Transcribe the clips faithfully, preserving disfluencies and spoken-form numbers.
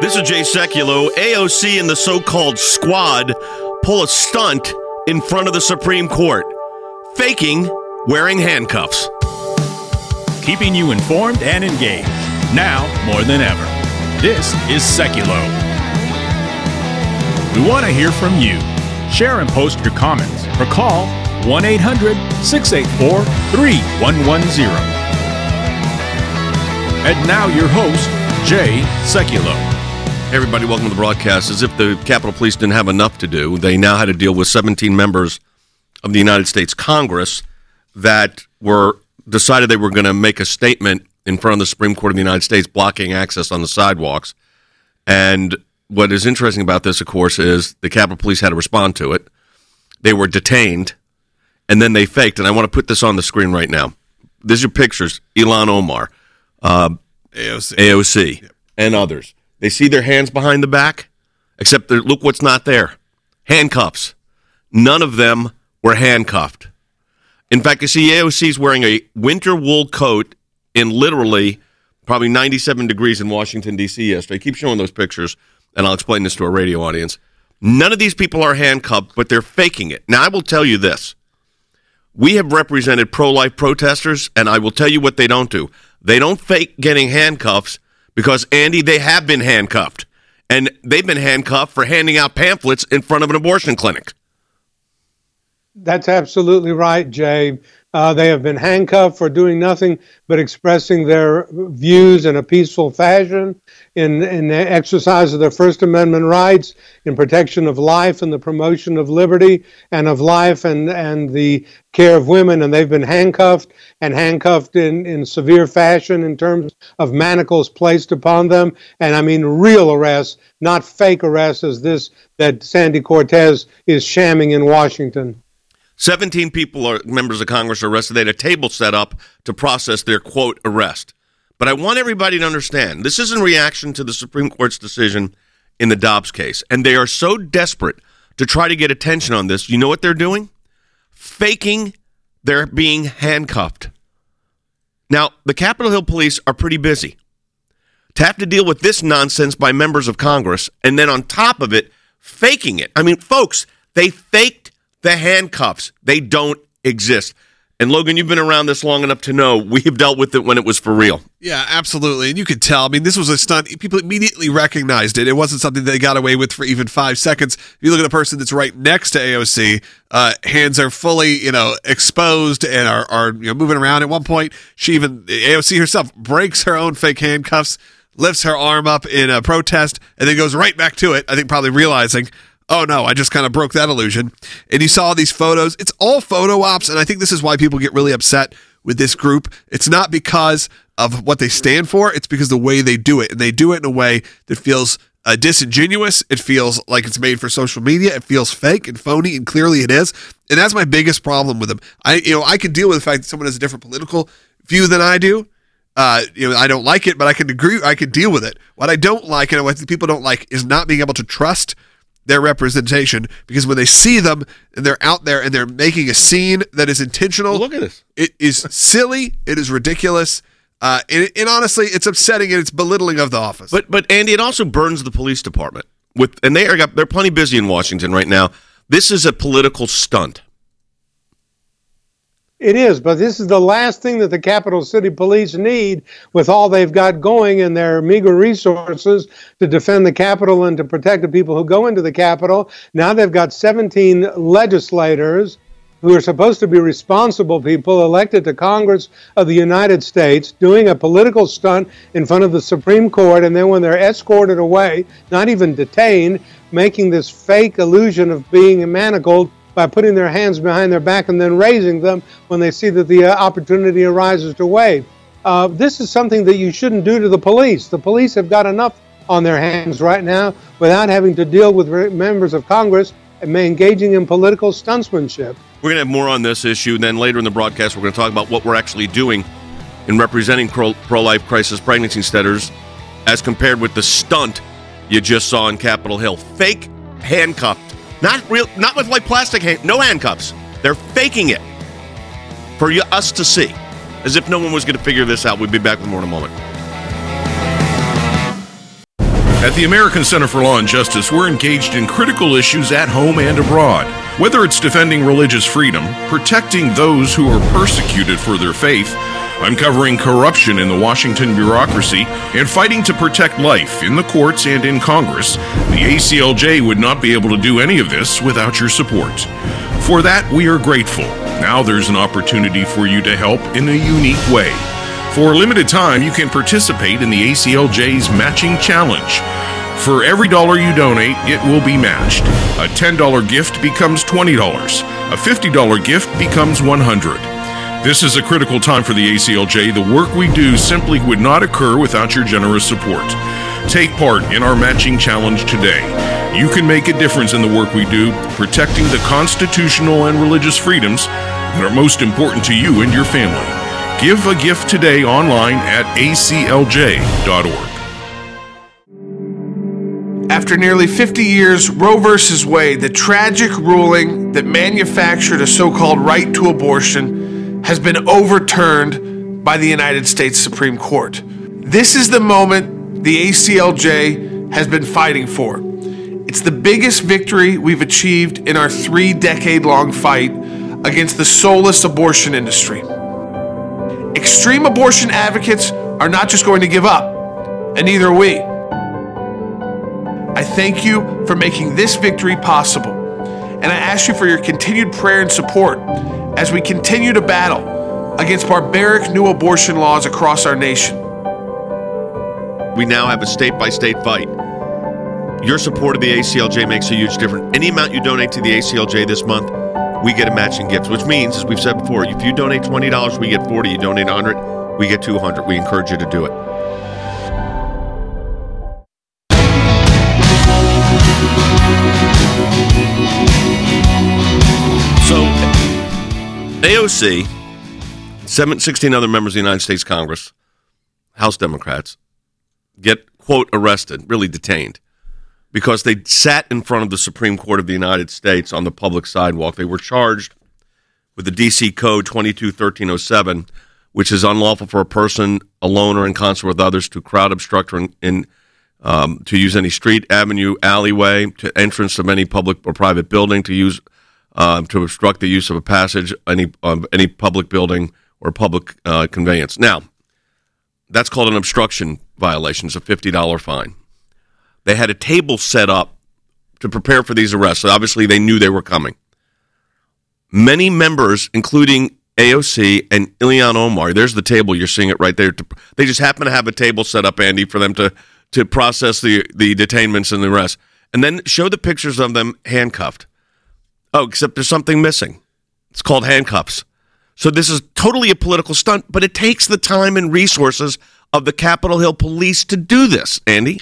This is Jay Sekulow. A O C and the so-called squad pull a stunt in front of the Supreme Court, faking wearing handcuffs. Keeping you informed and engaged, now more than ever. This is Sekulow. We want to hear from you. Share and post your comments or call one eight hundred six eight four three one one zero. And now your host, Jay Sekulow. Hey everybody, welcome to the broadcast. As if the Capitol Police didn't have enough to do, they now had to deal with seventeen members of the United States Congress that were decided they were going to make a statement in front of the Supreme Court of the United States blocking access on the sidewalks. And what is interesting about this, of course, is the Capitol Police had to respond to it. They were detained, and then they faked. And I want to put this on the screen right now. These are pictures. Ilhan Omar, uh, A O C, A O C yep. and others. They see their hands behind the back, except look what's not there. Handcuffs. None of them were handcuffed. In fact, you see A O C's wearing a winter wool coat in literally probably ninety-seven degrees in Washington, D C yesterday. I keep showing those pictures, and I'll explain this to our radio audience. None of these people are handcuffed, but they're faking it. Now, I will tell you this. We have represented pro-life protesters, and I will tell you what they don't do. They don't fake getting handcuffs because, Andy, they have been handcuffed. And they've been handcuffed for handing out pamphlets in front of an abortion clinic. That's absolutely right, Jay. Uh, they have been handcuffed for doing nothing but expressing their views in a peaceful fashion, in, in the exercise of their First Amendment rights, in protection of life and the promotion of liberty and of life and, and the care of women. And they've been handcuffed and handcuffed in, in severe fashion in terms of manacles placed upon them. And I mean real arrests, not fake arrests as this that Sandy Cortez is shamming in Washington. seventeen people, are members of Congress, are arrested. They had a table set up to process their, quote, arrest. But I want everybody to understand, this is in reaction to the Supreme Court's decision in the Dobbs case. And they are so desperate to try to get attention on this. You know what they're doing? Faking they're being handcuffed. Now, the Capitol Hill police are pretty busy. To have to deal with this nonsense by members of Congress, and then on top of it, faking it. I mean, folks, they faked the handcuffs. They don't exist. And Logan, you've been around this long enough to know we've dealt with it when it was for real. Yeah, absolutely. And you could tell. I mean, this was a stunt. People immediately recognized it. It wasn't something they got away with for even five seconds. If you look at the person that's right next to A O C, uh, hands are fully, you know, exposed and are, are you know, moving around. At one point, she even, A O C herself, breaks her own fake handcuffs, lifts her arm up in a protest, and then goes right back to it, I think probably realizing, oh no, I just kind of broke that illusion. And you saw these photos. It's all photo ops, and I think this is why people get really upset with this group. It's not because of what they stand for, it's because of the way they do it. And they do it in a way that feels uh, disingenuous. It feels like it's made for social media. It feels fake and phony, and clearly it is. And that's my biggest problem with them. I, you know, I can deal with the fact that someone has a different political view than I do. Uh, you know, I don't like it, but I can agree. I can deal with it. What I don't like, and what people don't like, is not being able to trust their representation, because when they see them and they're out there and they're making a scene that is intentional, Look at this. It is silly. It is ridiculous. Uh, and, and honestly, it's upsetting and it's belittling of the office. But but Andy, it also burns the police department. With and they are they're plenty busy in Washington right now. This is a political stunt. It is, but this is the last thing that the Capital City Police need with all they've got going and their meager resources to defend the Capitol and to protect the people who go into the Capitol. Now they've got seventeen legislators who are supposed to be responsible people elected to Congress of the United States doing a political stunt in front of the Supreme Court, and then when they're escorted away, not even detained, making this fake illusion of being manacled by putting their hands behind their back and then raising them when they see that the uh, opportunity arises to wave. Uh, this is something that you shouldn't do to the police. The police have got enough on their hands right now without having to deal with re- members of Congress and engaging in political stuntsmanship. We're going to have more on this issue. Then later in the broadcast, we're going to talk about what we're actually doing in representing pro- pro-life crisis pregnancy centers as compared with the stunt you just saw in Capitol Hill. Fake handcuffed. Not real, not with like plastic hand, no handcuffs. They're faking it for you, us to see, as if no one was going to figure this out. We'll be back with more in a moment. At the American Center for Law and Justice, we're engaged in critical issues at home and abroad. Whether it's defending religious freedom, protecting those who are persecuted for their faith, uncovering corruption in the Washington bureaucracy, and fighting to protect life in the courts and in Congress, the A C L J would not be able to do any of this without your support. For that, we are grateful. Now there's an opportunity for you to help in a unique way. For a limited time, you can participate in the A C L J's Matching Challenge. For every dollar you donate, it will be matched. A ten dollars gift becomes twenty dollars. A fifty dollars gift becomes one hundred dollars. This is a critical time for the A C L J. The work we do simply would not occur without your generous support. Take part in our Matching Challenge today. You can make a difference in the work we do, protecting the constitutional and religious freedoms that are most important to you and your family. Give a gift today online at A C L J dot org. After nearly fifty years, Roe versus Wade, the tragic ruling that manufactured a so-called right to abortion, has been overturned by the United States Supreme Court. This is the moment the A C L J has been fighting for. It's the biggest victory we've achieved in our three-decade-long fight against the soulless abortion industry. Extreme abortion advocates are not just going to give up, and neither are we. I thank you for making this victory possible, and I ask you for your continued prayer and support as we continue to battle against barbaric new abortion laws across our nation. We now have a state-by-state fight. Your support of the A C L J makes a huge difference. Any amount you donate to the A C L J this month, we get a matching gift, which means, as we've said before, if you donate twenty dollars, we get forty dollars. You donate one hundred dollars, we get two hundred dollars. We encourage you to do it. So, A O C, seven, sixteen other members of the United States Congress, House Democrats, get, quote, arrested, really detained, because they sat in front of the Supreme Court of the United States on the public sidewalk. They were charged with the D C Code twenty-two thirteen oh seven, which is unlawful for a person alone or in concert with others to crowd, obstruct, or in, in um, to use any street, avenue, alleyway, to entrance of any public or private building, to use uh, to obstruct the use of a passage, any um, any public building or public uh, conveyance. Now, that's called an obstruction violation. It's a fifty dollars fine. They had a table set up to prepare for these arrests. So obviously, they knew they were coming. Many members, including A O C and Ilhan Omar, there's the table. You're seeing it right there. They just happen to have a table set up, Andy, for them to, to process the, the detainments and the arrests. And then show the pictures of them handcuffed. Oh, except there's something missing. It's called handcuffs. So this is totally a political stunt, but it takes the time and resources of the Capitol Hill Police to do this, Andy.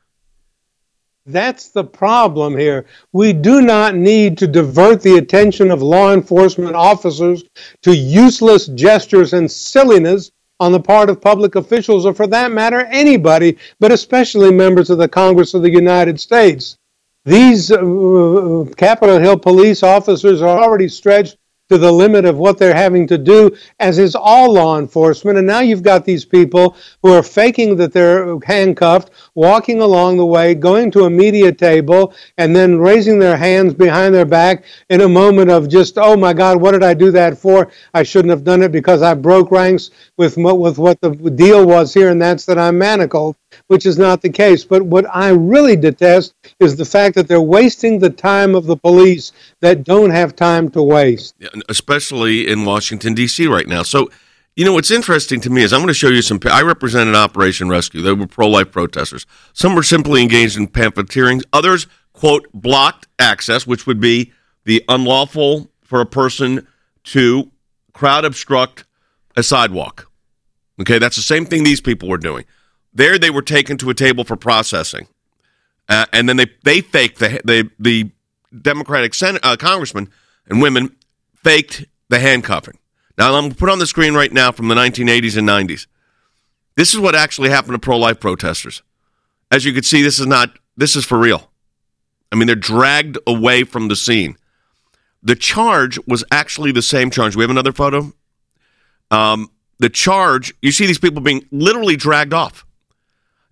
That's the problem here. We do not need to divert the attention of law enforcement officers to useless gestures and silliness on the part of public officials, or for that matter, anybody, but especially members of the Congress of the United States. These uh, Capitol Hill police officers are already stretched to the limit of what they're having to do, as is all law enforcement. And now you've got these people who are faking that they're handcuffed, walking along the way, going to a media table, and then raising their hands behind their back in a moment of just, oh my God, what did I do that for? I shouldn't have done it because I broke ranks with, with what the deal was here, and that's that I'm manacled, which is not the case. But what I really detest is the fact that they're wasting the time of the police that don't have time to waste. Yeah, especially in Washington, D C right now. So, you know, what's interesting to me is I'm going to show you some, I represented Operation Rescue. They were pro-life protesters. Some were simply engaged in pamphleteering. Others, quote, blocked access, which would be the unlawful for a person to crowd obstruct a sidewalk. Okay, that's the same thing these people were doing. There they were taken to a table for processing. Uh, and then they, they faked, the, the, the Democratic Senate, uh, congressmen and women faked the handcuffing. Now, I'm going to put on the screen right now from the nineteen eighties and nineties. This is what actually happened to pro-life protesters. As you can see, this is not, this is for real. I mean, they're dragged away from the scene. The charge was actually the same charge. We have another photo. Um, the charge, you see these people being literally dragged off.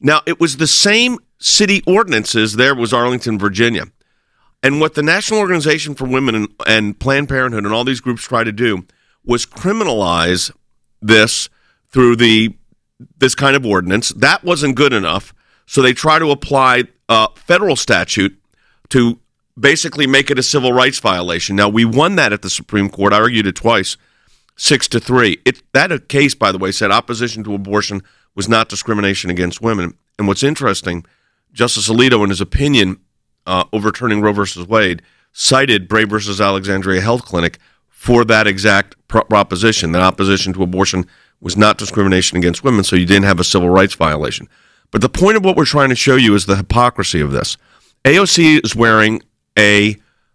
Now, it was the same city ordinances. There was Arlington, Virginia. And what the National Organization for Women and, and Planned Parenthood and all these groups try to do was criminalize this through the this kind of ordinance. That wasn't good enough, so they try to apply a federal statute to basically make it a civil rights violation. Now, we won that at the Supreme Court. I argued it twice, six to three. It, that case, by the way, said opposition to abortion was not discrimination against women. And what's interesting, Justice Alito, in his opinion, uh, overturning Roe versus Wade, cited Bray versus Alexandria Health Clinic for that exact pro- proposition, that opposition to abortion was not discrimination against women, so you didn't have a civil rights violation. But the point of what we're trying to show you is the hypocrisy of this. A O C is wearing a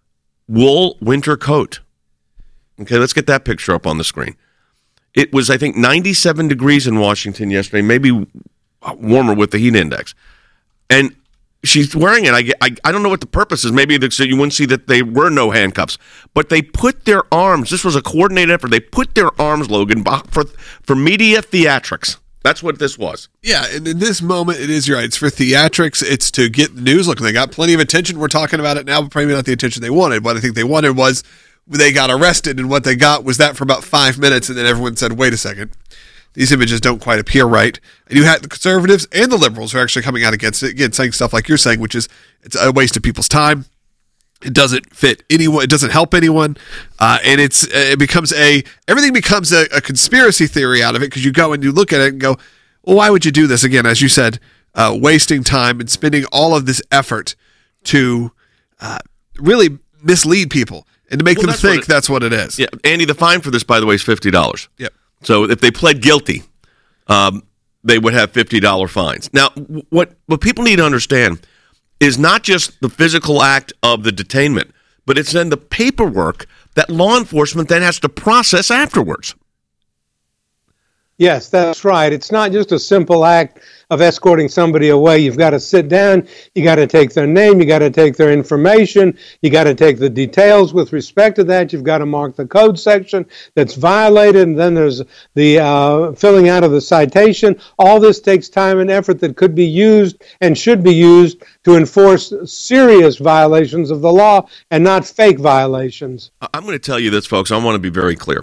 wool winter coat. Okay, let's get that picture up on the screen. It was, I think, ninety-seven degrees in Washington yesterday, maybe warmer with the heat index. And she's wearing it. I, I, I don't know what the purpose is. Maybe so you wouldn't see that there were no handcuffs. But they put their arms, this was a coordinated effort, they put their arms, Logan, for, for media theatrics. That's what this was. Yeah, and in this moment, it is, you're right. It's for theatrics. It's to get the news. Look, they got plenty of attention. We're talking about it now, but probably not the attention they wanted. What I think they wanted was they got arrested, and what they got was that for about five minutes, and then everyone said, wait a second. These images don't quite appear right. And you had the conservatives and the liberals who are actually coming out against it, again, saying stuff like you're saying, which is it's a waste of people's time. It doesn't fit anyone. It doesn't help anyone. Uh, and it's it becomes a, everything becomes a, a conspiracy theory out of it because you go and you look at it and go, well, why would you do this? Again, as you said, uh, wasting time and spending all of this effort to uh, really mislead people and to make well, them that's think what it, that's what it is. Yeah, Andy, the fine for this, by the way, is fifty dollars. Yep. So if they pled guilty, um, they would have fifty dollars fines. Now, what, what people need to understand is not just the physical act of the detainment, but it's then the paperwork that law enforcement then has to process afterwards. Yes, that's right. It's not just a simple act of escorting somebody away. You've got to sit down. You got to take their name. You got to take their information. You got to take the details with respect to that. You've got to mark the code section that's violated. And then there's the uh, filling out of the citation. All this takes time and effort that could be used and should be used to enforce serious violations of the law and not fake violations. I'm going to tell you this, folks. I want to be very clear.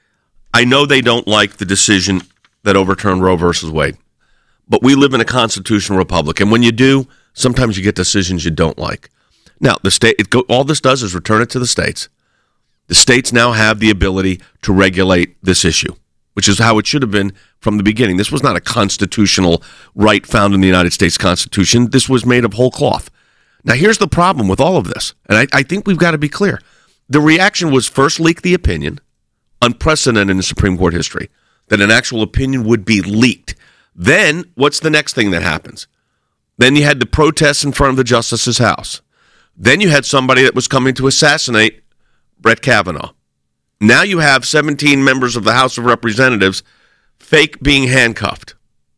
I know they don't like the decision that overturned Roe versus Wade, but we live in a constitutional republic, and when you do, sometimes you get decisions you don't like. Now, the state, it go, all this does is return it to the states. The states now have the ability to regulate this issue, which is how it should have been from the beginning. This was not a constitutional right found in the United States Constitution. This was made of whole cloth. Now, here's the problem with all of this, and I, I think we've got to be clear. The reaction was first leak the opinion, unprecedented in Supreme Court history, that an actual opinion would be leaked. Then, what's the next thing that happens? Then you had the protests in front of the justice's house. Then you had somebody that was coming to assassinate Brett Kavanaugh. Now you have seventeen members of the House of Representatives fake being handcuffed.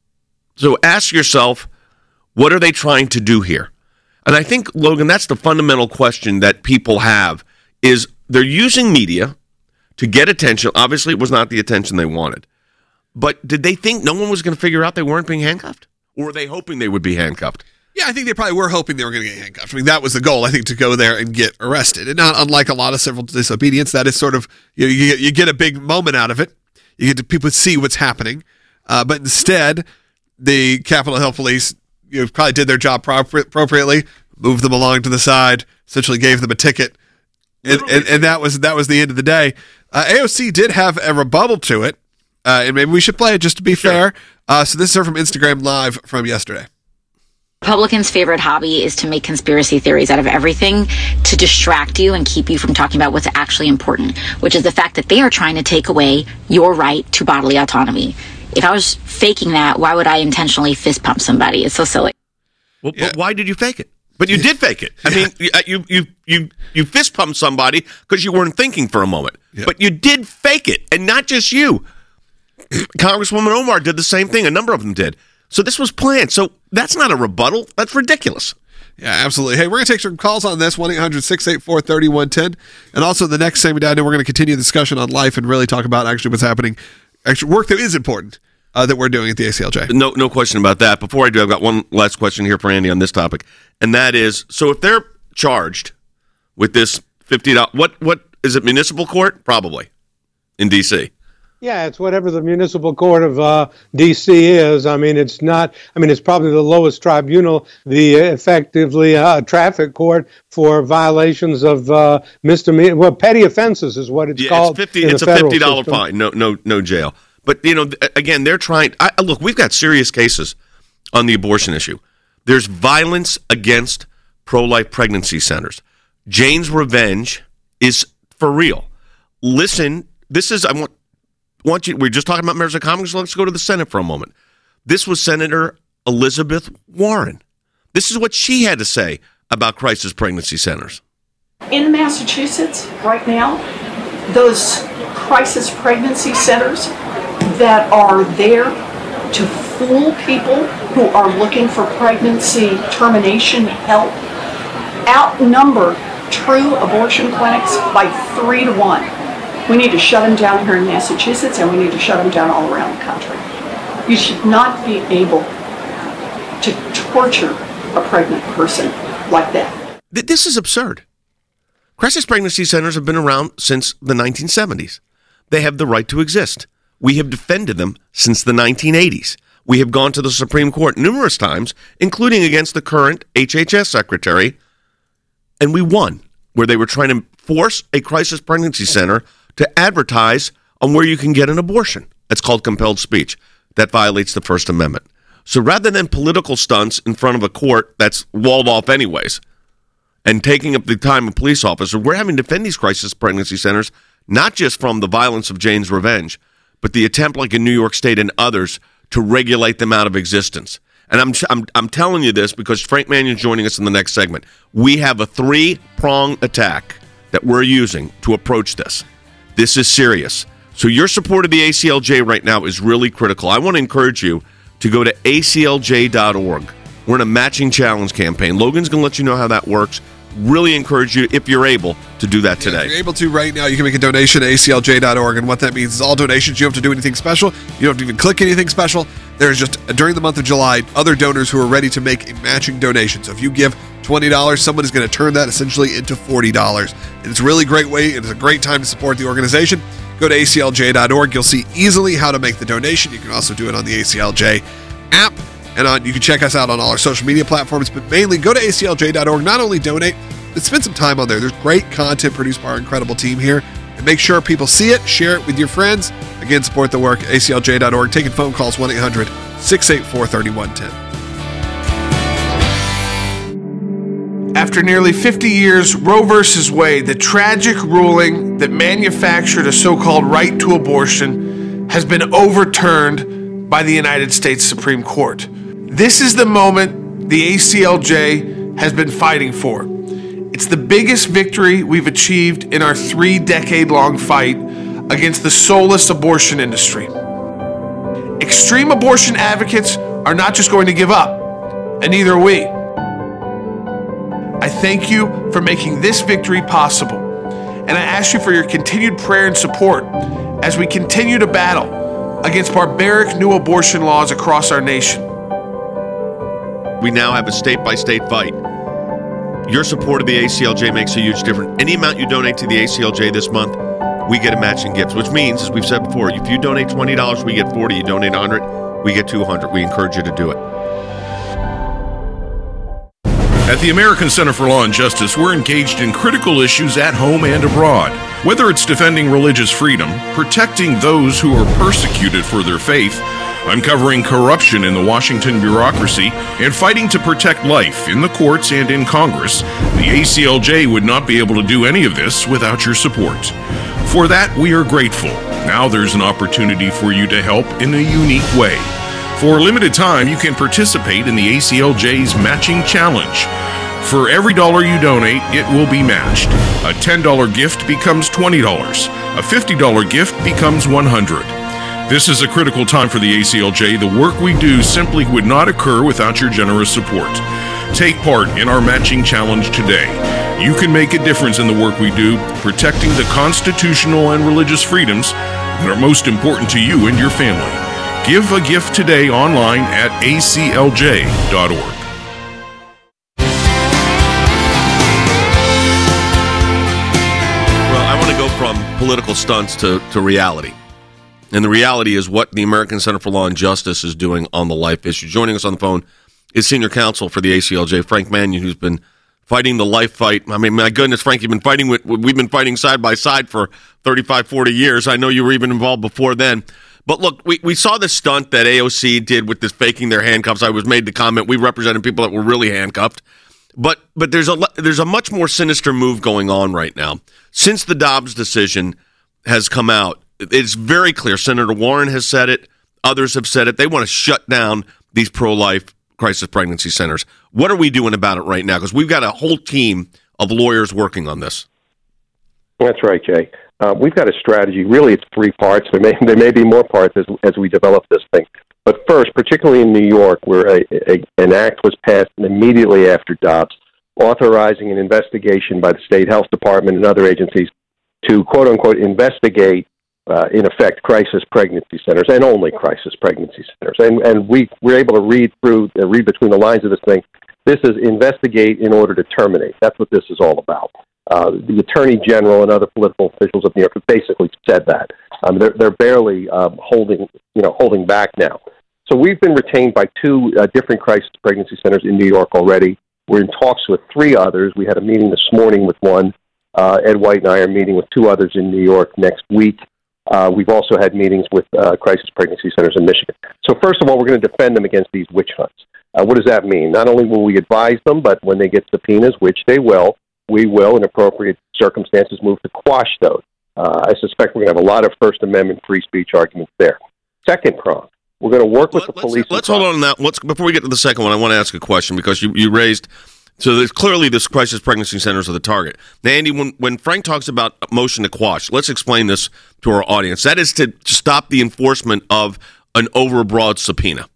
So ask yourself, what are they trying to do here? And I think, Logan, that's the fundamental question that people have, is they're using media to get attention. Obviously, it was not the attention they wanted. But did they think no one was going to figure out they weren't being handcuffed? Or were they hoping they would be handcuffed? Yeah, I think they probably were hoping they were going to get handcuffed. I mean, that was the goal, I think, to go there and get arrested. And not unlike a lot of civil disobedience, that is sort of, you know, you get, you get a big moment out of it. You get to people see what's happening. Uh, but instead, the Capitol Hill Police, you know, probably did their job proper- appropriately, moved them along to the side, essentially gave them a ticket. And, and, and that was that was the end of the day. Uh, A O C did have a rebuttal to it, uh, and maybe we should play it just to be sure. fair. Uh, so this is from Instagram Live from yesterday. Republicans' favorite hobby is to make conspiracy theories out of everything to distract you and keep you from talking about what's actually important, which is the fact that they are trying to take away your right to bodily autonomy. If I was faking that, why would I intentionally fist pump somebody? It's so silly. Well, yeah. But why did you fake it? But you did fake it. I mean, you you you you fist pumped somebody because you weren't thinking for a moment. Yep. But you did fake it, and not just you. Congresswoman Omar did the same thing. A number of them did. So this was planned. So that's not a rebuttal. That's ridiculous. Yeah, absolutely. Hey, we're going to take some calls on this, one eight hundred six eight four three one one zero. And also the next segment down there, we're going to continue the discussion on life and really talk about actually what's happening, actually work that is important uh, that we're doing at the A C L J. No, no question about that. Before I do, I've got one last question here for Andy on this topic, and that is: so if they're charged with this fifty dollars, what what is it? Municipal court, probably in D C. Yeah, it's whatever the municipal court of uh, D C is. I mean, it's not. I mean, it's probably the lowest tribunal, the uh, effectively uh, traffic court for violations of uh, misdemeanor. Well, petty offenses is what it's yeah, called. It's fifty. It's a fifty dollar fine. No, no, no jail. But you know, again, they're trying. I, look, we've got serious cases on the abortion issue. There's violence against pro-life pregnancy centers. Jane's Revenge is for real. Listen, this is I want. Want you, we're just talking about members of Congress. Let's go to the Senate for a moment. This was Senator Elizabeth Warren. This is what she had to say about crisis pregnancy centers. In Massachusetts right now, those crisis pregnancy centers that are there to fool people who are looking for pregnancy termination help outnumber true abortion clinics by three to one. We need to shut them down here in Massachusetts, and we need to shut them down all around the country. You should not be able to torture a pregnant person like that. This is absurd. Crisis pregnancy centers have been around since the nineteen seventies. They have the right to exist. We have defended them since the nineteen eighties. We have gone to the Supreme Court numerous times, including against the current H H S secretary, and we won, where they were trying to force a crisis pregnancy center to advertise on where you can get an abortion. That's called compelled speech. That violates the First Amendment. So rather than political stunts in front of a court that's walled off anyways and taking up the time of police officers, we're having to defend these crisis pregnancy centers, not just from the violence of Jane's Revenge, but the attempt like in New York State and others to regulate them out of existence. And I'm I'm, I'm telling you this because Frank Manion's joining us in the next segment. We have a three-prong attack that we're using to approach this. This is serious. So your support of the A C L J right now is really critical. I want to encourage you to go to A C L J dot org. We're in a matching challenge campaign. Logan's going to let you know how that works. Really encourage you, if you're able, to do that today. Yeah, if you're able to right now, you can make a donation at A C L J dot org. And what that means is all donations, you don't have to do anything special. You don't have to even click anything special. There's just, during the month of July, other donors who are ready to make a matching donation. So if you give twenty dollars, someone is going to turn that essentially into forty dollars. And it's a really great way. It's a great time to support the organization. Go to A C L J dot org. You'll see easily how to make the donation. You can also do it on the A C L J app. And on, you can check us out on all our social media platforms. But mainly, go to A C L J dot org. Not only donate, but spend some time on there. There's great content produced by our incredible team here. And make sure people see it. Share it with your friends. Again, support the work. A C L J dot org. Taking phone calls one eight hundred six eight four three one one zero. After nearly fifty years, Roe versus Wade, the tragic ruling that manufactured a so-called right to abortion, has been overturned by the United States Supreme Court. This is the moment the A C L J has been fighting for. It's the biggest victory we've achieved in our three-decade-long fight against the soulless abortion industry. Extreme abortion advocates are not just going to give up, and neither are we. I thank you for making this victory possible, and I ask you for your continued prayer and support as we continue to battle against barbaric new abortion laws across our nation. We now have a state-by-state fight. Your support of the A C L J makes a huge difference. Any amount you donate to the A C L J this month, we get a matching gift, which means, as we've said before, if you donate twenty dollars, we get forty dollars. You donate one hundred dollars, we get two hundred dollars. We encourage you to do it. At the American Center for Law and Justice, we're engaged in critical issues at home and abroad. Whether it's defending religious freedom, protecting those who are persecuted for their faith, uncovering corruption in the Washington bureaucracy, and fighting to protect life in the courts and in Congress, the A C L J would not be able to do any of this without your support. For that, we are grateful. Now there's an opportunity for you to help in a unique way. For a limited time, you can participate in the A C L J's Matching Challenge. For every dollar you donate, it will be matched. A ten dollars gift becomes twenty dollars. A fifty dollars gift becomes one hundred dollars. This is a critical time for the A C L J. The work we do simply would not occur without your generous support. Take part in our Matching Challenge today. You can make a difference in the work we do, protecting the constitutional and religious freedoms that are most important to you and your family. Give a gift today online at a c l j dot org. Well, I want to go from political stunts to, to reality. And the reality is what the American Center for Law and Justice is doing on the life issue. Joining us on the phone is senior counsel for the A C L J, Frank Manion, who's been fighting the life fight. I mean, my goodness, Frank, you've been fighting with, we've been fighting side by side for thirty-five, forty years. I know you were even involved before then. But look, we, we saw the stunt that A O C did with this faking their handcuffs. I was made the comment, we represented people that were really handcuffed. But but there's a there's a much more sinister move going on right now. Since the Dobbs decision has come out, it's very clear. Senator Warren has said it. Others have said it. They want to shut down these pro-life crisis pregnancy centers. What are we doing about it right now? Because we've got a whole team of lawyers working on this. That's right, Jay. Uh, we've got a strategy. Really, it's three parts. There may there may be more parts as as we develop this thing. But first, particularly in New York, where a, a, an act was passed immediately after Dobbs, authorizing an investigation by the state health department and other agencies to, quote unquote, investigate, uh, in effect, crisis pregnancy centers, and only crisis pregnancy centers. And and we were able to read through, uh, read between the lines of this thing. This is investigate in order to terminate. That's what this is all about. Uh, the Attorney General and other political officials of New York have basically said that. Um, they're they're barely um, holding you know holding back now. So we've been retained by two uh, different crisis pregnancy centers in New York already. We're in talks with three others. We had a meeting this morning with one. Uh, Ed White and I are meeting with two others in New York next week. Uh, we've also had meetings with uh, crisis pregnancy centers in Michigan. So first of all, we're going to defend them against these witch hunts. Uh, what does that mean? Not only will we advise them, but when they get subpoenas, which they will, we will, in appropriate circumstances, move to quash those. Uh, I suspect we're going to have a lot of First Amendment free speech arguments there. Second prong, we're going to work with Let, the let's, police. Let's hold on that. Let's, before we get to the second one, I want to ask a question because you, you raised, so there's clearly this crisis pregnancy centers are the target. Now, Andy, when, when Frank talks about a motion to quash, let's explain this to our audience. That is to, to stop the enforcement of an overbroad subpoena.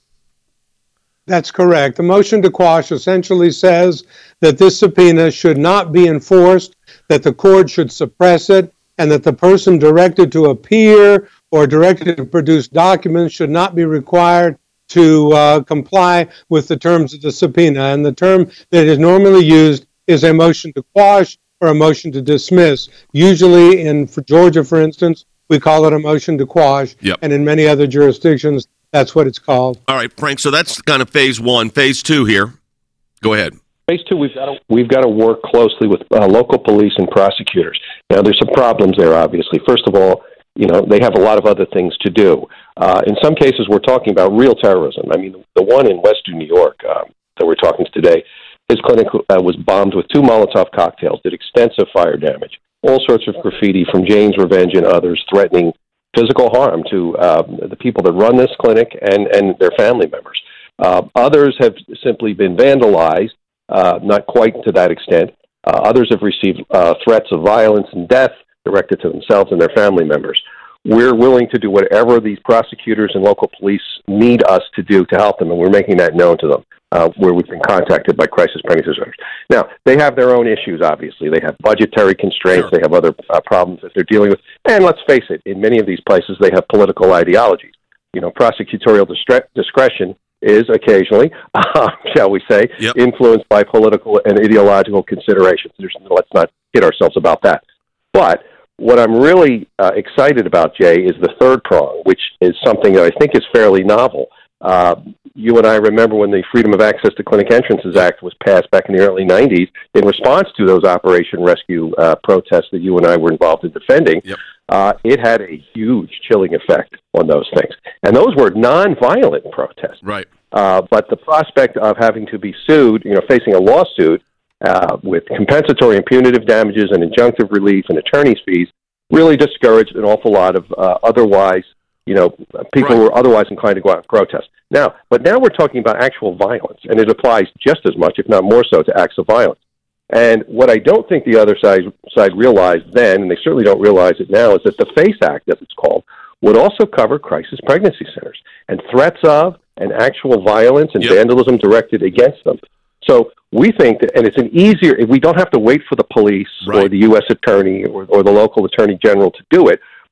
That's correct. The motion to quash essentially says that this subpoena should not be enforced, that the court should suppress it, and that the person directed to appear or directed to produce documents should not be required to uh, comply with the terms of the subpoena. And the term that is normally used is a motion to quash or a motion to dismiss. Usually in for Georgia, for instance, we call it a motion to quash, yep. And in many other jurisdictions, that's what it's called. All right, Frank, so that's kind of phase one. Phase two here. Go ahead. Phase two, we've got to, we've got to work closely with uh, local police and prosecutors. Now, there's some problems there, obviously. First of all, you know, they have a lot of other things to do. Uh, in some cases, we're talking about real terrorism. I mean, the one in Western New York um, that we're talking to today, his clinic uh, was bombed with two Molotov cocktails, did extensive fire damage, all sorts of graffiti from Jane's Revenge and others threatening physical harm to uh, the people that run this clinic and, and their family members. Uh, others have simply been vandalized, uh, not quite to that extent. Uh, others have received uh, threats of violence and death directed to themselves and their family members. We're willing to do whatever these prosecutors and local police need us to do to help them, and we're making that known to them, uh, where we've been contacted by crisis pregnancy centers. Now, they have their own issues, obviously. They have budgetary constraints. They have other uh, problems that they're dealing with. And let's face it, in many of these places, they have political ideologies. You know, prosecutorial distre- discretion is occasionally, uh, shall we say, yep. influenced by political and ideological considerations. There's, let's not kid ourselves about that. But what I'm really uh, excited about, Jay, is the third prong, which is something that I think is fairly novel. Uh, you and I remember when the Freedom of Access to Clinic Entrances Act was passed back in the early nineties in response to those Operation Rescue uh, protests that you and I were involved in defending. Yep. Uh, it had a huge chilling effect on those things. And those were nonviolent protests. Right. Uh, but the prospect of having to be sued, you know, facing a lawsuit, Uh, with compensatory and punitive damages and injunctive relief and attorney's fees, really discouraged an awful lot of uh, otherwise, you know, people right. who are otherwise inclined to go out and protest. Now, but now we're talking about actual violence, and it applies just as much, if not more so, to acts of violence. And what I don't think the other side, side realized then, and they certainly don't realize it now, is that the FACE Act, as it's called, would also cover crisis pregnancy centers and threats of and actual violence and yep. vandalism directed against them. So we think that, and it's an easier, if we don't have to wait for the police right. or the U S attorney or, or the local attorney general to do it,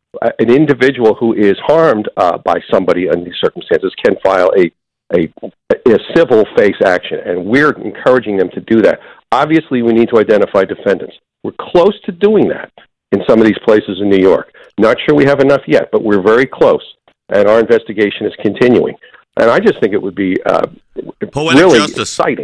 an individual who is harmed uh, by somebody in these circumstances can file a, a a civil face action, and we're encouraging them to do that. Obviously, we need to identify defendants. We're close to doing that in some of these places in New York. Not sure we have enough yet, but we're very close, and our investigation is continuing. And I just think it would be uh, really justice. exciting.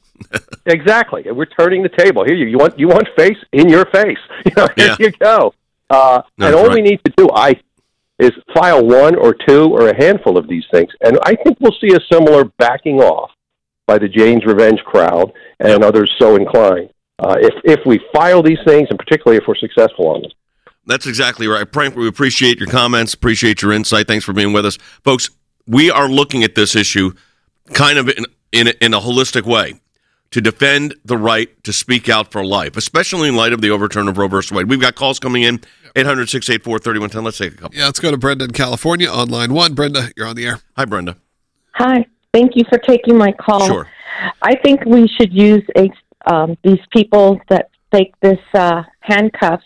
Exactly. We're turning the table. Here, you, you want you want face in your face. You know, here Yeah. you go. Uh, No, and all right. we need to do, I, is file one or two or a handful of these things, and I think we'll see a similar backing off by the Jane's Revenge crowd and others so inclined. Uh, if if we file these things, and particularly if we're successful on them. That's exactly right. Frank, we appreciate your comments, appreciate your insight. Thanks for being with us. Folks, we are looking at this issue kind of in, in, a, in a holistic way to defend the right to speak out for life, especially in light of the overturn of Roe versus Wade. We've got calls coming in, eight hundred, six eight four, three one one zero. Let's take a couple. Yeah, let's go to Brenda in California on line one. Brenda, you're on the air. Hi, Brenda. Hi. Thank you for taking my call. Sure. I think we should use a, um, these people that take this uh, handcuff.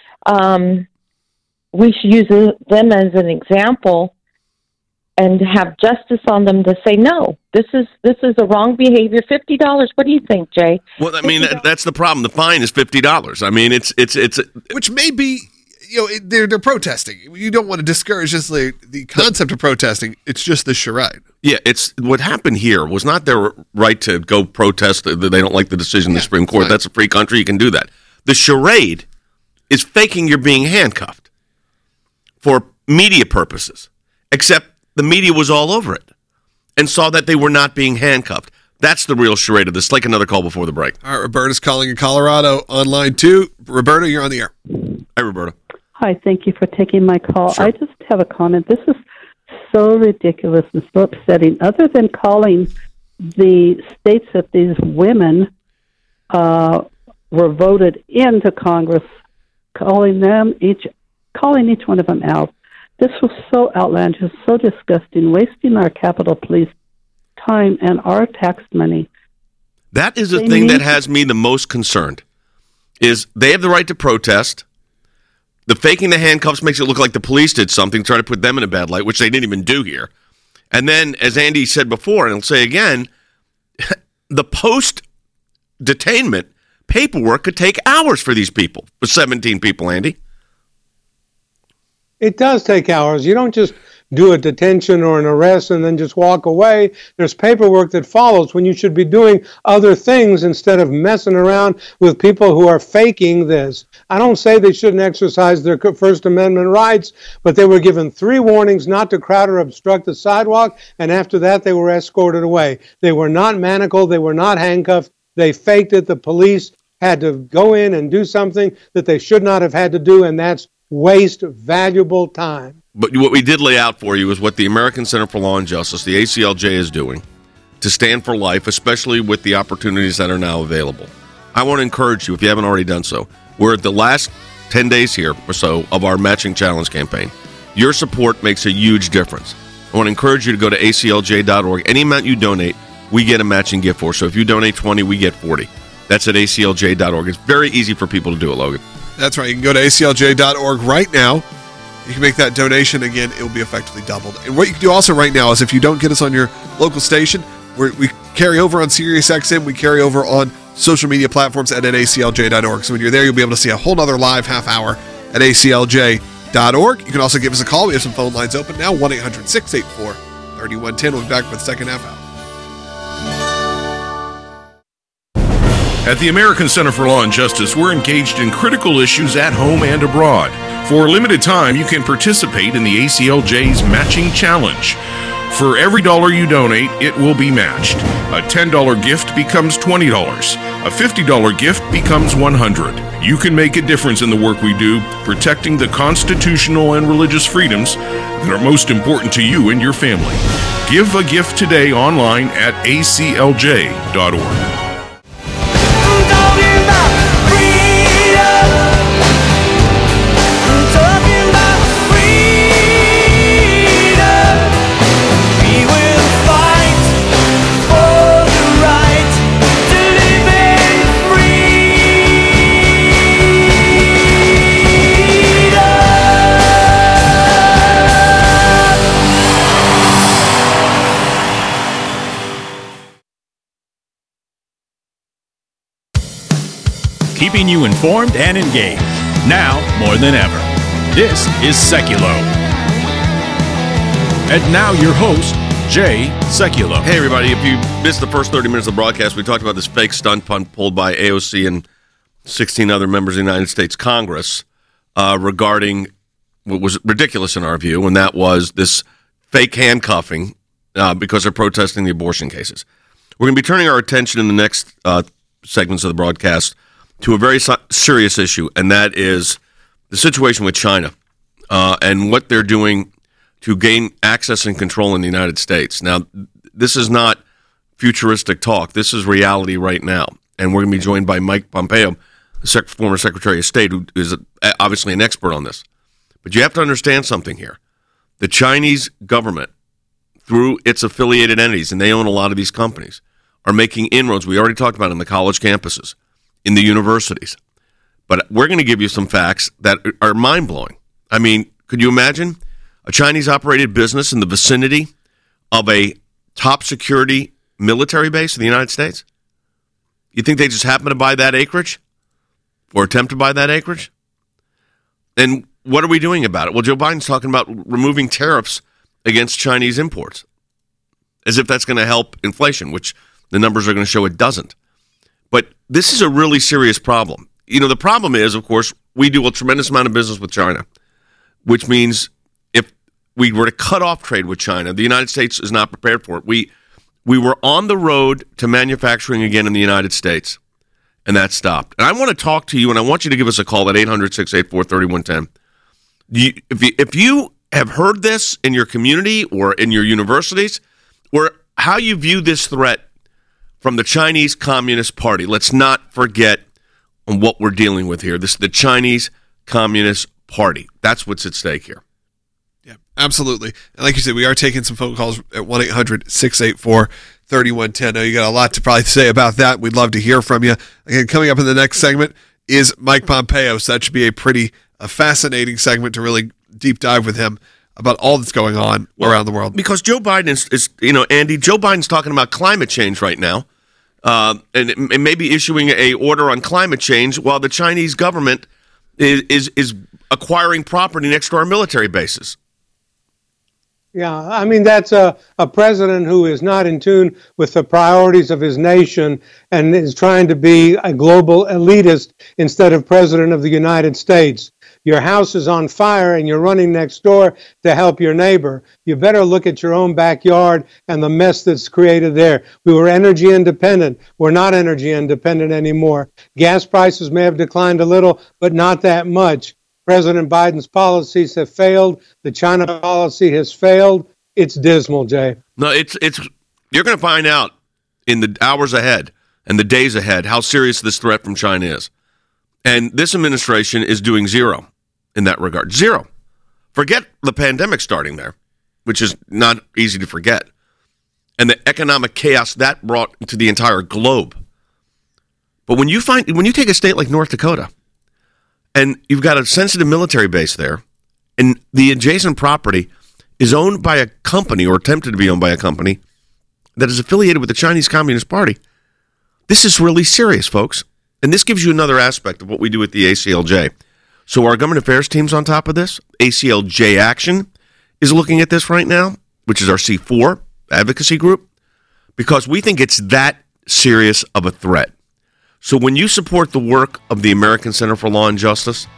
Um, we should use them as an example and have justice on them to say, no, this is this is a wrong behavior. fifty dollars. What do you think, Jay? Well, I mean, that, that's the problem. The fine is fifty dollars. I mean, it's it's it's Which may be, you know, it- they're they're protesting. You don't want to discourage just the, the concept of protesting. It's just the charade. Yeah, it's what happened here was not their right to go protest that they don't like the decision of the Supreme Court. fine. That's a free country. You can do that. The charade is faking you're being handcuffed for media purposes, except the media was all over it and saw that they were not being handcuffed. That's the real charade of this. Take another call before the break. All right, Roberta's calling in Colorado on line two. Roberta, you're on the air. Hi, Roberta. Hi, thank you for taking my call. Sure. I just have a comment. This is so ridiculous and so upsetting. Other than calling the states that these women uh, were voted into Congress, calling them each, calling each one of them out. This was so outlandish, so disgusting, wasting our Capitol Police time and our tax money. That is the They thing that need- has me the most concerned, is they have the right to protest. The faking the handcuffs makes it look like the police did something, trying to put them in a bad light, which they didn't even do here. And then, as Andy said before, and I'll say again, the post-detainment paperwork could take hours for these people, for seventeen people, Andy. It does take hours. You don't just do a detention or an arrest and then just walk away. There's paperwork that follows when you should be doing other things instead of messing around with people who are faking this. I don't say they shouldn't exercise their First Amendment rights, but they were given three warnings not to crowd or obstruct the sidewalk, and after that they were escorted away. They were not manacled. They were not handcuffed. They faked it. The police had to go in and do something that they should not have had to do, and that's waste valuable time. But what we did lay out for you is what the American Center for Law and Justice, the A C L J, is doing to stand for life, especially with the opportunities that are now available. I want to encourage you, if you haven't already done so, we're at the last ten days here or so of our Matching Challenge campaign. Your support makes a huge difference. I want to encourage you to go to A C L J dot org. Any amount you donate, we get a matching gift for. So if you donate twenty, we get forty. That's at A C L J dot org. It's very easy for people to do it, Logan. That's right. You can go to A C L J dot org right now. You can make that donation. Again, it will be effectively doubled. And what you can do also right now is if you don't get us on your local station, we're, we carry over on SiriusXM. We carry over on social media platforms and at A C L J dot org. So when you're there, you'll be able to see a whole nother live half hour at A C L J dot org. You can also give us a call. We have some phone lines open now, one eight hundred six eight four three one one zero. We'll be back for the second half hour. At the American Center for Law and Justice, we're engaged in critical issues at home and abroad. For a limited time, you can participate in the A C L J's Matching Challenge. For every dollar you donate, it will be matched. A ten dollars gift becomes twenty dollars. A fifty dollars gift becomes one hundred dollars. You can make a difference in the work we do, protecting the constitutional and religious freedoms that are most important to you and your family. Give a gift today online at A C L J dot org. keeping you informed and engaged. Now more than ever. This is Seculo. And now your host, Jay Seculo. Hey, everybody. If you missed the first thirty minutes of the broadcast, we talked about this fake stunt punt pulled by A O C and sixteen other members of the United States Congress uh, regarding what was ridiculous in our view, and that was this fake handcuffing uh, because they're protesting the abortion cases. We're going to be turning our attention in the next uh, segments of the broadcast to a very so- serious issue, and that is the situation with China uh, and what they're doing to gain access and control in the United States. Now, this is not futuristic talk. This is reality right now. And we're going to be joined by Mike Pompeo, the sec- former Secretary of State, who is a, obviously an expert on this. But you have to understand something here. The Chinese government, through its affiliated entities, and they own a lot of these companies, are making inroads. We already talked about it in the college campuses, in the universities. But we're going to give you some facts that are mind-blowing. I mean, could you imagine a Chinese-operated business in the vicinity of a top security military base in the United States? You think they just happen to buy that acreage or attempt to buy that acreage? And what are we doing about it? Well, Joe Biden's talking about removing tariffs against Chinese imports as if that's going to help inflation, which the numbers are going to show it doesn't. But this is a really serious problem. You know, the problem is, of course, we do a tremendous amount of business with China, which means if we were to cut off trade with China, the United States is not prepared for it. We we were on the road to manufacturing again in the United States, and that stopped. And I want to talk to you, and I want you to give us a call at eight hundred, six eight four, three one one zero. You, if, you, if you have heard this in your community or in your universities, or how you view this threat from the Chinese Communist Party, let's not forget on what we're dealing with here. This is the Chinese Communist Party. That's what's at stake here. Yeah, absolutely. And like you said, we are taking some phone calls at one eight hundred, six eight four, three one one zero. Now, you got a lot to probably say about that. We'd love to hear from you. Again, coming up in the next segment is Mike Pompeo, so that should be a pretty a fascinating segment to really deep dive with him about all that's going on well, around the world. Because Joe Biden is, is, you know, Andy, Joe Biden's talking about climate change right now. Uh, and, and maybe issuing a order on climate change while the Chinese government is, is is acquiring property next to our military bases. Yeah, I mean, that's a, a president who is not in tune with the priorities of his nation and is trying to be a global elitist instead of president of the United States. Your house is on fire and you're running next door to help your neighbor. You better look at your own backyard and the mess that's created there. We were energy independent. We're not energy independent anymore. Gas prices may have declined a little, but not that much. President Biden's policies have failed. The China policy has failed. It's dismal, Jay. No, it's it's. You're going to find out in the hours ahead and the days ahead how serious this threat from China is. And this administration is doing zero in that regard. Zero. Forget the pandemic starting there, which is not easy to forget, and the economic chaos that brought to the entire globe. But when you find when you take a state like North Dakota, and you've got a sensitive military base there, and the adjacent property is owned by a company or attempted to be owned by a company that is affiliated with the Chinese Communist Party, this is really serious, folks. And this gives you another aspect of what we do at the A C L J. So our government affairs team's on top of this. A C L J Action is looking at this right now, which is our C four advocacy group, because we think it's that serious of a threat. So when you support the work of the American Center for Law and Justice,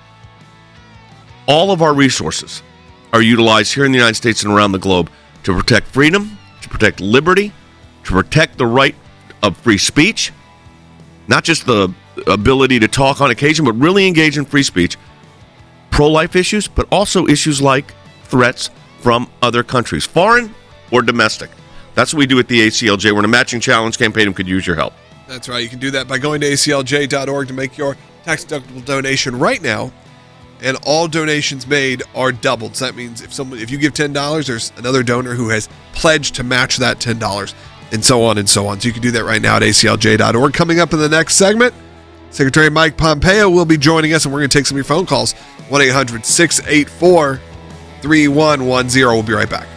all of our resources are utilized here in the United States and around the globe to protect freedom, to protect liberty, to protect the right of free speech, not just the ability to talk on occasion, but really engage in free speech, pro-life issues, but also issues like threats from other countries, foreign or domestic. That's what we do at the A C L J. We're in a matching challenge campaign and could use your help. That's right. You can do that by going to A C L J dot org to make your tax-deductible donation right now. And all donations made are doubled. So that means if someone, if you give ten dollars, there's another donor who has pledged to match that ten dollars, and so on and so on. So you can do that right now at A C L J dot org. Coming up in the next segment, Secretary Mike Pompeo will be joining us, and we're going to take some of your phone calls. one eight hundred, six eight four, three one one zero. We'll be right back.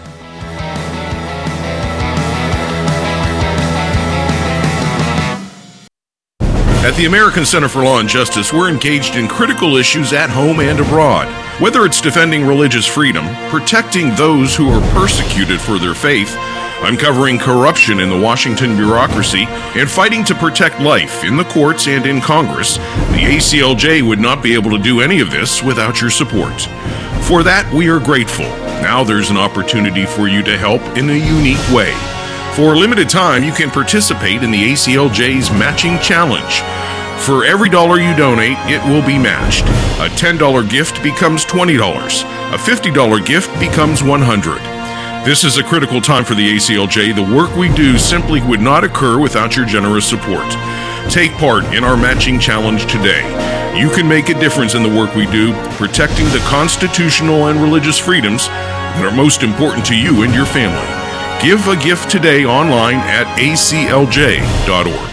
At the American Center for Law and Justice, we're engaged in critical issues at home and abroad. Whether it's defending religious freedom, protecting those who are persecuted for their faith, uncovering corruption in the Washington bureaucracy, and fighting to protect life in the courts and in Congress, the A C L J would not be able to do any of this without your support. For that, we are grateful. Now there's an opportunity for you to help in a unique way. For a limited time, you can participate in the A C L J's Matching Challenge. For every dollar you donate, it will be matched. A ten dollars gift becomes twenty dollars. A fifty dollars gift becomes one hundred dollars. This is a critical time for the A C L J. The work we do simply would not occur without your generous support. Take part in our Matching Challenge today. You can make a difference in the work we do, protecting the constitutional and religious freedoms that are most important to you and your family. Give a gift today online at A C L J dot org.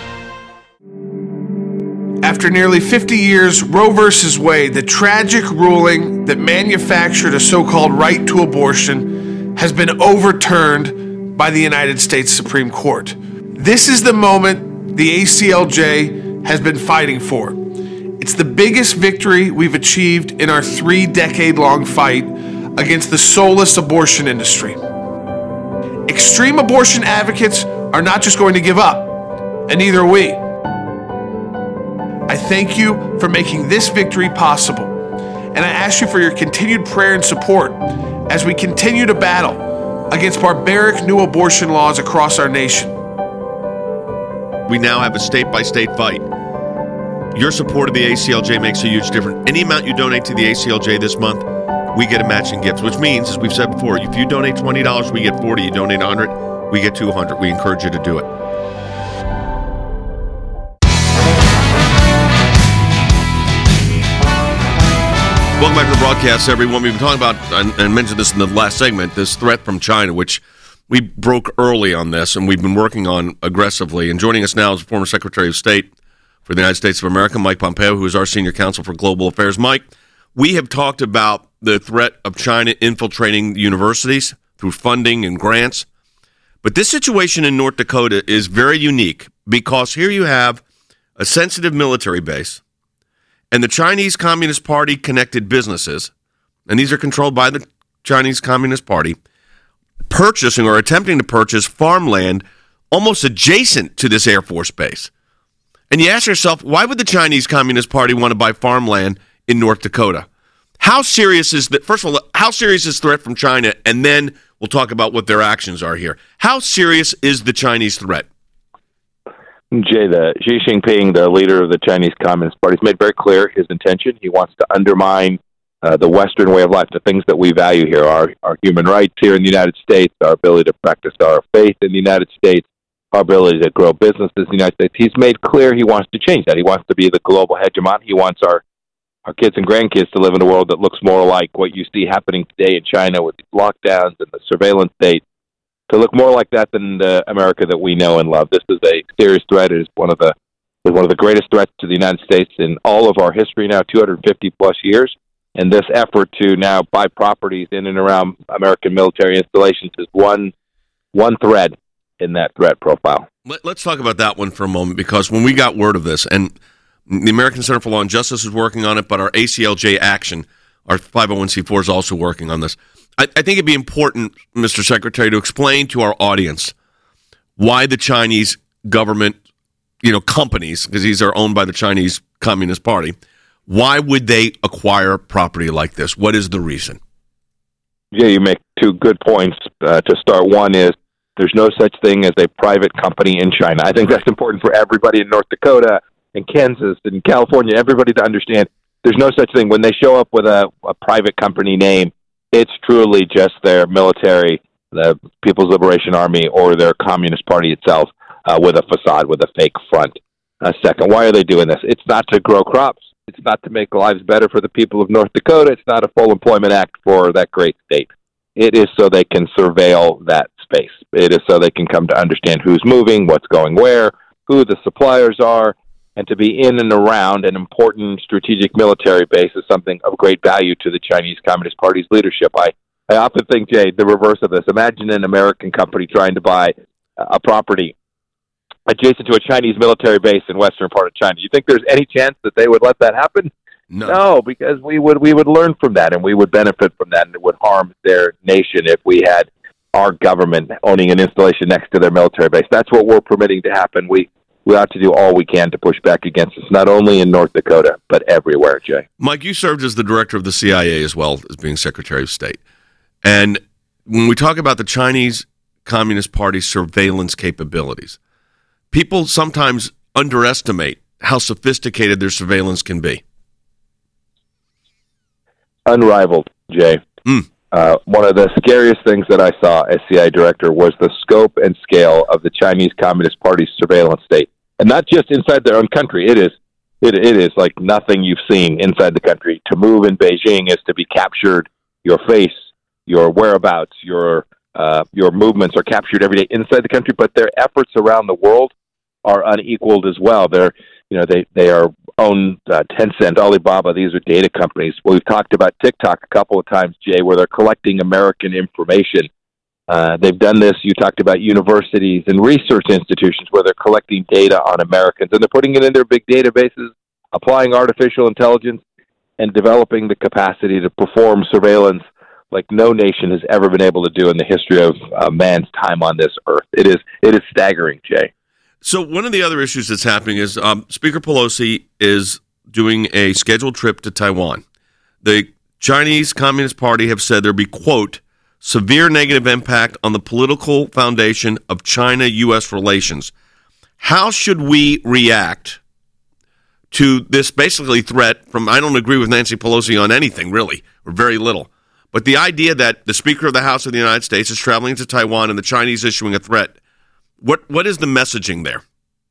After nearly fifty years, Roe versus Wade, the tragic ruling that manufactured a so-called right to abortion, has been overturned by the United States Supreme Court. This is the moment the A C L J has been fighting for. It's the biggest victory we've achieved in our three-decade-long fight against the soulless abortion industry. Extreme abortion advocates are not just going to give up, and neither are we. I thank you for making this victory possible, and I ask you for your continued prayer and support as we continue to battle against barbaric new abortion laws across our nation. We now have a state-by-state fight. Your support of the A C L J makes a huge difference. Any amount you donate to the A C L J this month, we get a matching gift, which means, as we've said before, if you donate twenty dollars, we get forty dollars. You donate one hundred dollars, we get two hundred dollars. We encourage you to do it. Welcome back to the broadcast, everyone. We've been talking about, and I mentioned this in the last segment, this threat from China, which we broke early on this, and we've been working on aggressively. And joining us now is former Secretary of State for the United States of America, Mike Pompeo, who is our Senior Counsel for Global Affairs. Mike, we have talked about the threat of China infiltrating universities through funding and grants. But this situation in North Dakota is very unique because here you have a sensitive military base and the Chinese Communist Party connected businesses, and these are controlled by the Chinese Communist Party, purchasing or attempting to purchase farmland almost adjacent to this Air Force base. And you ask yourself, why would the Chinese Communist Party want to buy farmland in North Dakota? How serious is that? First of all, how serious is the threat from China? And then we'll talk about what their actions are here. How serious is the Chinese threat? Jay, the Xi Jinping, the leader of the Chinese Communist Party, has made very clear his intention. He wants to undermine uh, the Western way of life, the things that we value here, our, our human rights here in the United States, our ability to practice our faith in the United States, our ability to grow businesses in the United States. He's made clear he wants to change that. He wants to be the global hegemon. He wants our, our kids and grandkids to live in a world that looks more like what you see happening today in China with these lockdowns and the surveillance state, to look more like that than the America that we know and love. This is a serious threat. It is one of the is one of the greatest threats to the United States in all of our history now, two hundred fifty plus years. And this effort to now buy properties in and around American military installations is one one thread in that threat profile. Let, let's talk about that one for a moment, because when we got word of this, and the American Center for Law and Justice is working on it, but our A C L J Action, our five oh one c four, is also working on this. I, I think it'd be important, Mister Secretary, to explain to our audience why the Chinese government, you know, companies, because these are owned by the Chinese Communist Party, why would they acquire property like this? What is the reason? Yeah, you make two good points. Uh, to start, one is there's no such thing as a private company in China. I think that's important for everybody in North Dakota and Kansas and California, everybody to understand. There's no such thing. When they show up with a, a private company name, it's truly just their military, the People's Liberation Army, or their Communist Party itself uh, with a facade, with a fake front. Uh, second, why are they doing this? It's not to grow crops. It's not to make lives better for the people of North Dakota. It's not a full employment act for that great state. It is so they can surveil that space. It is so they can come to understand who's moving, what's going where, who the suppliers are, and to be in and around an important strategic military base is something of great value to the Chinese Communist Party's leadership. I, I often think, Jay, the reverse of this. Imagine an American company trying to buy a property adjacent to a Chinese military base in western part of China. You think there's any chance that they would let that happen? No. No, because we would we would learn from that, and we would benefit from that, and it would harm their nation if we had our government owning an installation next to their military base. That's what we're permitting to happen. We we ought to do all we can to push back against this, not only in North Dakota, but everywhere, Jay. Mike, you served as the director of the C I A as well as being Secretary of State. And when we talk about the Chinese Communist Party's surveillance capabilities, people sometimes underestimate how sophisticated their surveillance can be. Unrivaled, Jay. Mm. Uh, one of the scariest things that I saw as C I A director was the scope and scale of the Chinese Communist Party's surveillance state. And not just inside their own country. It is it, it is like nothing you've seen inside the country. To move in Beijing is to be captured. Your face, your whereabouts, your uh, your movements are captured every day inside the country, but their efforts around the world are unequaled as well. They're, you know, they, they are own uh, Tencent, Alibaba. These are data companies. Well, we've talked about TikTok a couple of times, Jay, where they're collecting American information. Uh, they've done this. You talked about universities and research institutions where they're collecting data on Americans, and they're putting it in their big databases, applying artificial intelligence, and developing the capacity to perform surveillance like no nation has ever been able to do in the history of uh, man's time on this earth. It is it is staggering, Jay. So one of the other issues that's happening is um, Speaker Pelosi is doing a scheduled trip to Taiwan. The Chinese Communist Party have said there'll be, quote, severe negative impact on the political foundation of China-U S relations. How should we react to this basically threat from, I don't agree with Nancy Pelosi on anything, really, or very little, but the idea that the Speaker of the House of the United States is traveling to Taiwan and the Chinese issuing a threat, what what is the messaging there?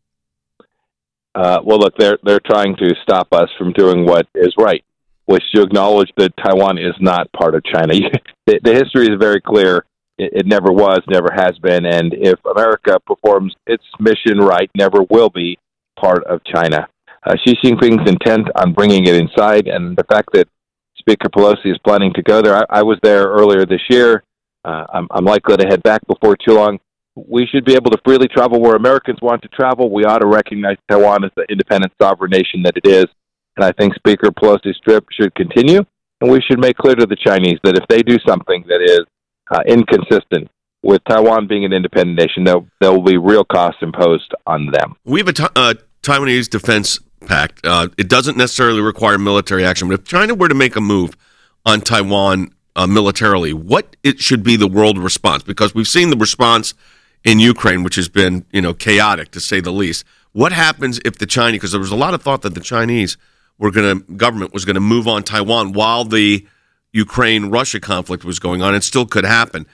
Uh, well, look, they're they're trying to stop us from doing what is right, which to acknowledge that Taiwan is not part of China. the, the history is very clear. It, it never was, never has been, and if America performs its mission right, never will be part of China. Uh, Xi Jinping's intent on bringing it inside, and the fact that Speaker Pelosi is planning to go there. I, I was there earlier this year. Uh, I'm, I'm likely to head back before too long. We should be able to freely travel where Americans want to travel. We ought to recognize Taiwan as the independent sovereign nation that it is. And I think Speaker Pelosi's trip should continue. And we should make clear to the Chinese that if they do something that is uh, inconsistent with Taiwan being an independent nation, there, there will be real costs imposed on them. We have a t- uh, Taiwanese defense pact. Uh, it doesn't necessarily require military action, but if China were to make a move on Taiwan uh, militarily, what it should be the world response? Because we've seen the response in Ukraine, which has been, you know, chaotic to say the least. What happens if the Chinese, because there was a lot of thought that the Chinese were going to, government was going to move on Taiwan while the Ukraine-Russia conflict was going on, and still could happen.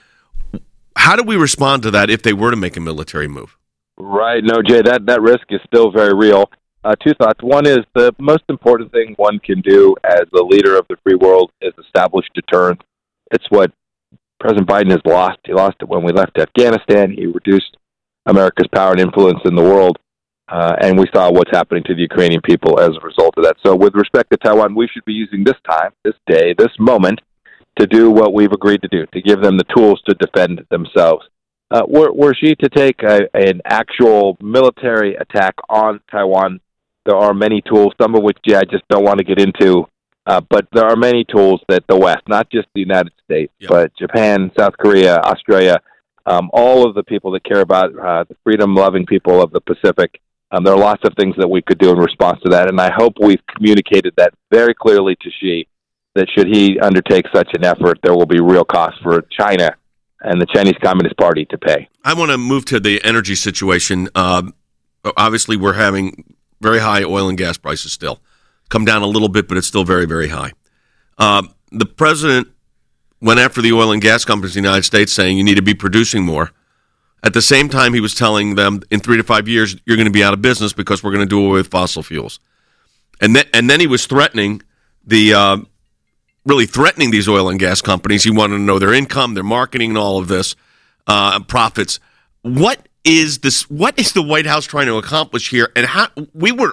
How do we respond to that if they were to make a military move? Right. No, Jay, that, that risk is still very real. Uh, two thoughts. One is the most important thing one can do as the leader of the free world is establish deterrence. It's what President Biden has lost. He lost it when we left Afghanistan. He reduced America's power and influence in the world. Uh, and we saw what's happening to the Ukrainian people as a result of that. So with respect to Taiwan, we should be using this time, this day, this moment to do what we've agreed to do, to give them the tools to defend themselves. Uh, were, were Xi to take a, an actual military attack on Taiwan, there are many tools, some of which yeah, I just don't want to get into, uh, but there are many tools that the West, not just the United States, yep. but Japan, South Korea, Australia, um, all of the people that care about uh, the freedom-loving people of the Pacific, um, there are lots of things that we could do in response to that, and I hope we've communicated that very clearly to Xi, that should he undertake such an effort, there will be real costs for China and the Chinese Communist Party to pay. I want to move to the energy situation. Uh, obviously, we're having very high oil and gas prices still. Come down a little bit, but it's still very, very high. Uh, the president went after the oil and gas companies in the United States saying you need to be producing more. At the same time, he was telling them in three to five years, you're going to be out of business because we're going to do away with fossil fuels. And then, and then he was threatening the, uh, really threatening these oil and gas companies. He wanted to know their income, their marketing, and all of this, uh, profits. What is this? What is the White House trying to accomplish here? And how we were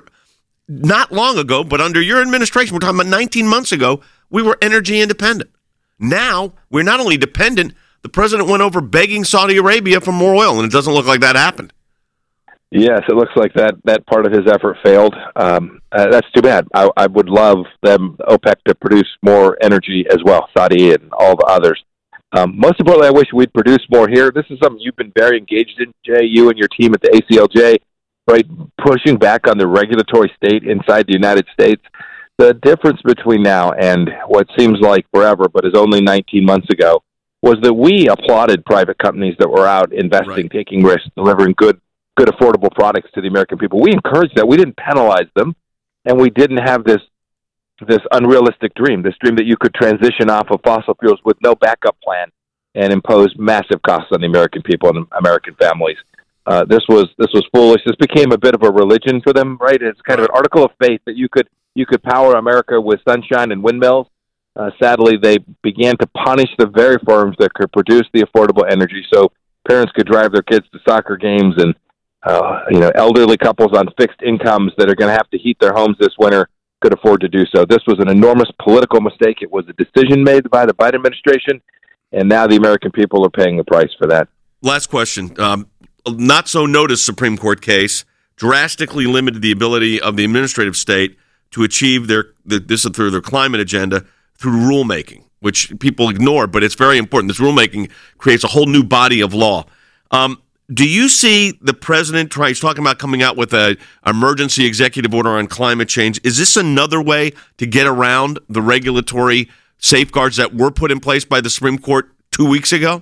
not long ago, but under your administration, we're talking about nineteen months ago, we were energy independent. Now we're not only dependent, the president went over begging Saudi Arabia for more oil, and it doesn't look like that happened. Yes, it looks like that, that part of his effort failed. Um, uh, that's too bad. I, I would love them, OPEC, to produce more energy as well, Saudi and all the others. Um, most importantly, I wish we'd produce more here. This is something you've been very engaged in, Jay, you and your team at the A C L J, right? Pushing back on the regulatory state inside the United States. The difference between now and what seems like forever, but is only nineteen months ago, was that we applauded private companies that were out investing, right, taking risks, delivering good, good affordable products to the American people. We encouraged that. We didn't penalize them, and we didn't have this this unrealistic dream, this dream that you could transition off of fossil fuels with no backup plan and impose massive costs on the American people and American families. Uh, this was this was foolish. This became a bit of a religion for them, right? It's kind of an article of faith that you could you could power America with sunshine and windmills. Uh, sadly, they began to punish the very firms that could produce the affordable energy, so parents could drive their kids to soccer games, and uh, you know, elderly couples on fixed incomes that are going to have to heat their homes this winter could afford to do so. This was an enormous political mistake. It was a decision made by the Biden administration, and now the American people are paying the price for that. Last question. Um, not so noticed Supreme Court case drastically limited the ability of the administrative state to achieve their this through their climate agenda through rulemaking, which people ignore, but it's very important. This rulemaking creates a whole new body of law. Um, do you see the president try, he's talking about coming out with an emergency executive order on climate change? Is this another way to get around the regulatory safeguards that were put in place by the Supreme Court two weeks ago?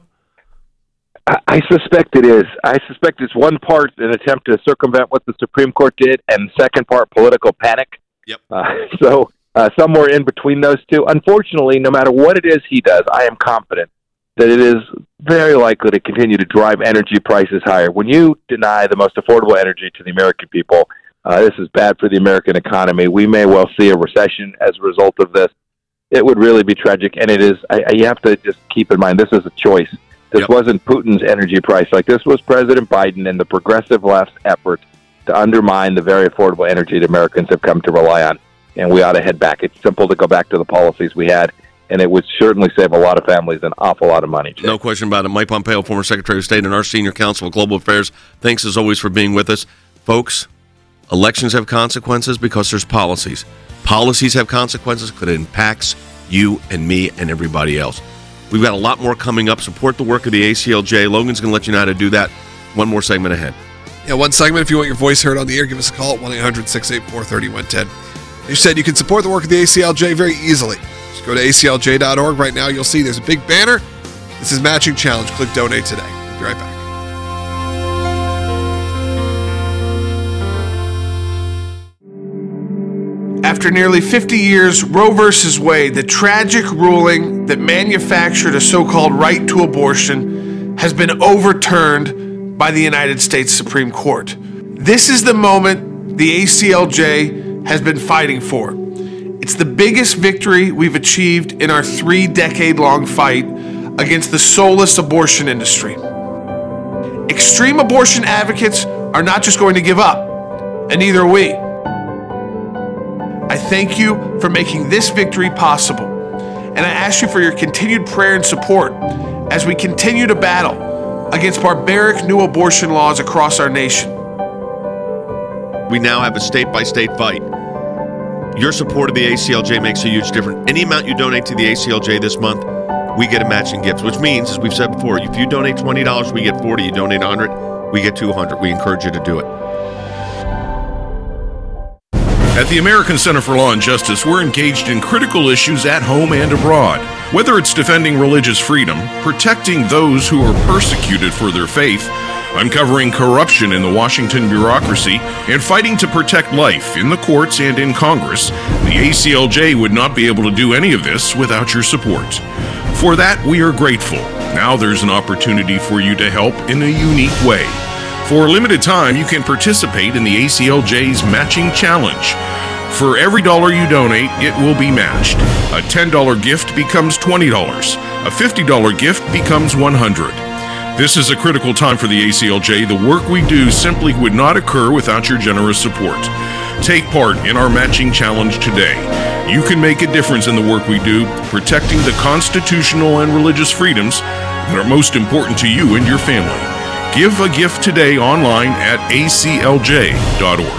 I, I suspect it is. I suspect it's one part an attempt to circumvent what the Supreme Court did, and second part political panic. Yep. Uh, so uh, somewhere in between those two. Unfortunately, no matter what it is he does, I am confident that it is very likely to continue to drive energy prices higher. When you deny the most affordable energy to the American people, uh, this is bad for the American economy. We may well see a recession as a result of this. It would really be tragic, and it is. I, I, you have to just keep in mind, this is a choice. This yep. wasn't Putin's energy price. Like, this was President Biden and the progressive left's effort to undermine the very affordable energy that Americans have come to rely on, and we ought to head back. It's simple to go back to the policies we had, and it would certainly save a lot of families an awful lot of money, Jay. No question about it. Mike Pompeo, former Secretary of State and our Senior Counsel of Global Affairs, thanks as always for being with us. Folks, elections have consequences because there's policies. Policies have consequences because it impacts you and me and everybody else. We've got a lot more coming up. Support the work of the A C L J. Logan's going to let you know how to do that. One more segment ahead. Yeah, one segment. If you want your voice heard on the air, give us a call at one eight hundred six eight four three one one zero. You said you can support the work of the A C L J very easily. Just go to A C L J dot org right now. You'll see there's a big banner. This is Matching Challenge. Click Donate today. We'll be right back. After nearly fifty years, Roe versus Wade, the tragic ruling that manufactured a so-called right to abortion, has been overturned by the United States Supreme Court. This is the moment the A C L J has been fighting for. It's the biggest victory we've achieved in our three-decade-long fight against the soulless abortion industry. Extreme abortion advocates are not just going to give up, and neither are we. I thank you for making this victory possible, and I ask you for your continued prayer and support as we continue to battle against barbaric new abortion laws across our nation. We now have a state-by-state fight. Your support of the A C L J makes a huge difference. Any amount you donate to the A C L J this month, we get a matching gift, which means, as we've said before, if you donate twenty dollars, we get forty dollars. You donate one hundred dollars, we get two hundred dollars. We encourage you to do it. At the American Center for Law and Justice, we're engaged in critical issues at home and abroad. Whether it's defending religious freedom, protecting those who are persecuted for their faith, uncovering corruption in the Washington bureaucracy, and fighting to protect life in the courts and in Congress, the A C L J would not be able to do any of this without your support. For that, we are grateful. Now there's an opportunity for you to help in a unique way. For a limited time, you can participate in the A C L J's Matching Challenge. For every dollar you donate, it will be matched. A ten dollars gift becomes twenty dollars. A fifty dollars gift becomes one hundred dollars. This is a critical time for the A C L J. The work we do simply would not occur without your generous support. Take part in our Matching Challenge today. You can make a difference in the work we do, protecting the constitutional and religious freedoms that are most important to you and your family. Give a gift today online at a c l j dot org.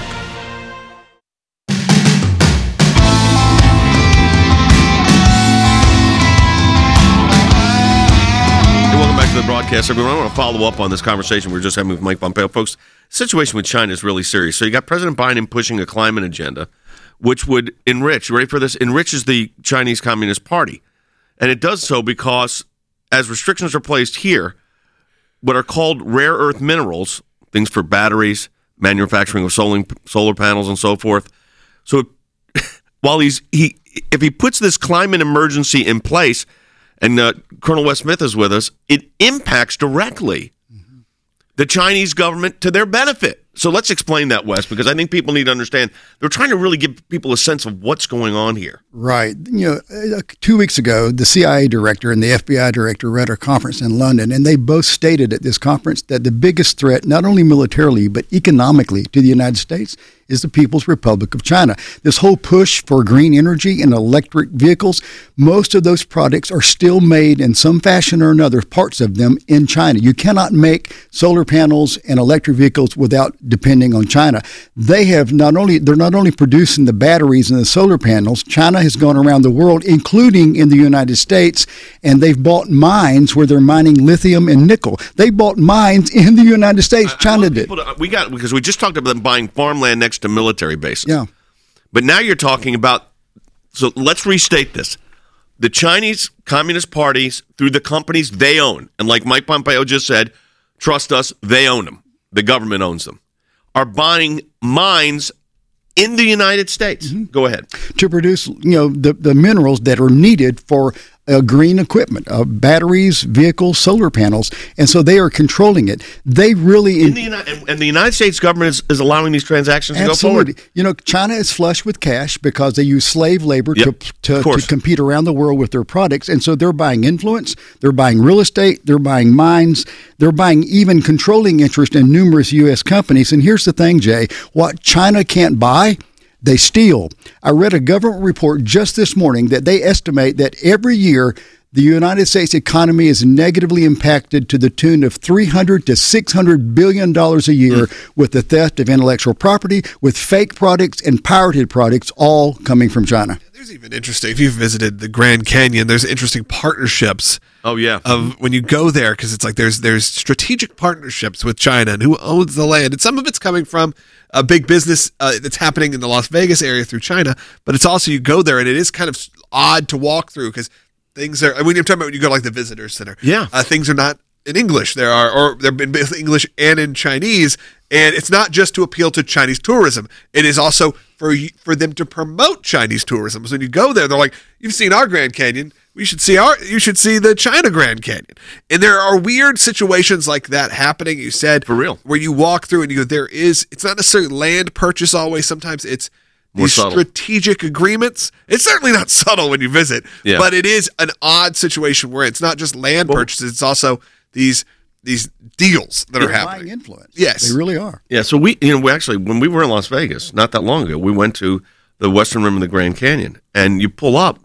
The broadcast, everyone. I want to follow up on this conversation we were just having with Mike Pompeo. Folks, the situation with China is really serious. So you got President Biden pushing a climate agenda, which would enrich, you ready for this? Enriches the Chinese Communist Party. And it does so because as restrictions are placed here, what are called rare earth minerals, things for batteries, manufacturing of solar, solar panels and so forth. So while he's, he, if he puts this climate emergency in place, and uh, Colonel Wes Smith is with us, it impacts directly mm-hmm. the Chinese government to their benefit. So let's explain that, Wes, because I think people need to understand. They're trying to really give people a sense of what's going on here. Right. You know, two weeks ago, the C I A director and the F B I director were at a conference in London, and they both stated at this conference that the biggest threat, not only militarily, but economically to the United States is the People's Republic of China. This whole push for green energy and electric vehicles, most of those products are still made in some fashion or another, parts of them in China. You cannot make solar panels and electric vehicles without depending on China. They have not only, they're not only producing the batteries and the solar panels, China has gone around the world, including in the United States, and they've bought mines where they're mining lithium and nickel. They bought mines in the United States. I, China I did. To, we got, because we just talked about them buying farmland next to military bases. Yeah. But now you're talking about, so let's restate this. The Chinese Communist parties, through the companies they own, and like Mike Pompeo just said, trust us, they own them. The government owns them, are buying mines in the United States. Mm-hmm. Go ahead. To produce, you know, the, the minerals that are needed for uh, green equipment, uh, batteries, vehicles, solar panels, and so they are controlling it. They really in the United, and, and the United States government is, is allowing these transactions absolutely. to go forward. You know, China is flush with cash because they use slave labor yep, to to, to compete around the world with their products, and so they're buying influence, they're buying real estate, they're buying mines, they're buying even controlling interest in numerous U S companies. And here's the thing, Jay: what China can't buy, they steal. I read a government report just this morning that they estimate that every year the United States economy is negatively impacted to the tune of three hundred to six hundred billion dollars a year mm. with the theft of intellectual property, with fake products and pirated products, all coming from China. There's even interesting, if you've visited the Grand Canyon, there's interesting partnerships. Oh, yeah. Of when you go there, because it's like there's there's strategic partnerships with China and who owns the land. And some of it's coming from a big business uh, that's happening in the Las Vegas area through China. But it's also, you go there and it is kind of odd to walk through because things are, when you're talking about when you go to like the visitor center, yeah, uh, things are not in English. There are, or they're in both English and in Chinese. And it's not just to appeal to Chinese tourism. It is also for for them to promote Chinese tourism. So when you go there, they're like, you've seen our Grand Canyon. We should see our, you should see the China Grand Canyon. And there are weird situations like that happening. You said, for real, where you walk through and you go, there is, it's not necessarily land purchase always. Sometimes it's More these subtle. strategic agreements. It's certainly not subtle when you visit, yeah. but it is an odd situation where it's not just land well, purchases. It's also these these deals that They're are happening. Buying influence. Yes. They really are. Yeah, so we, you know, we actually, when we were in Las Vegas, not that long ago, we went to the western rim of the Grand Canyon, and you pull up,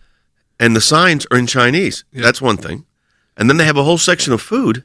and the signs are in Chinese. Yeah. That's one thing. And then they have a whole section of food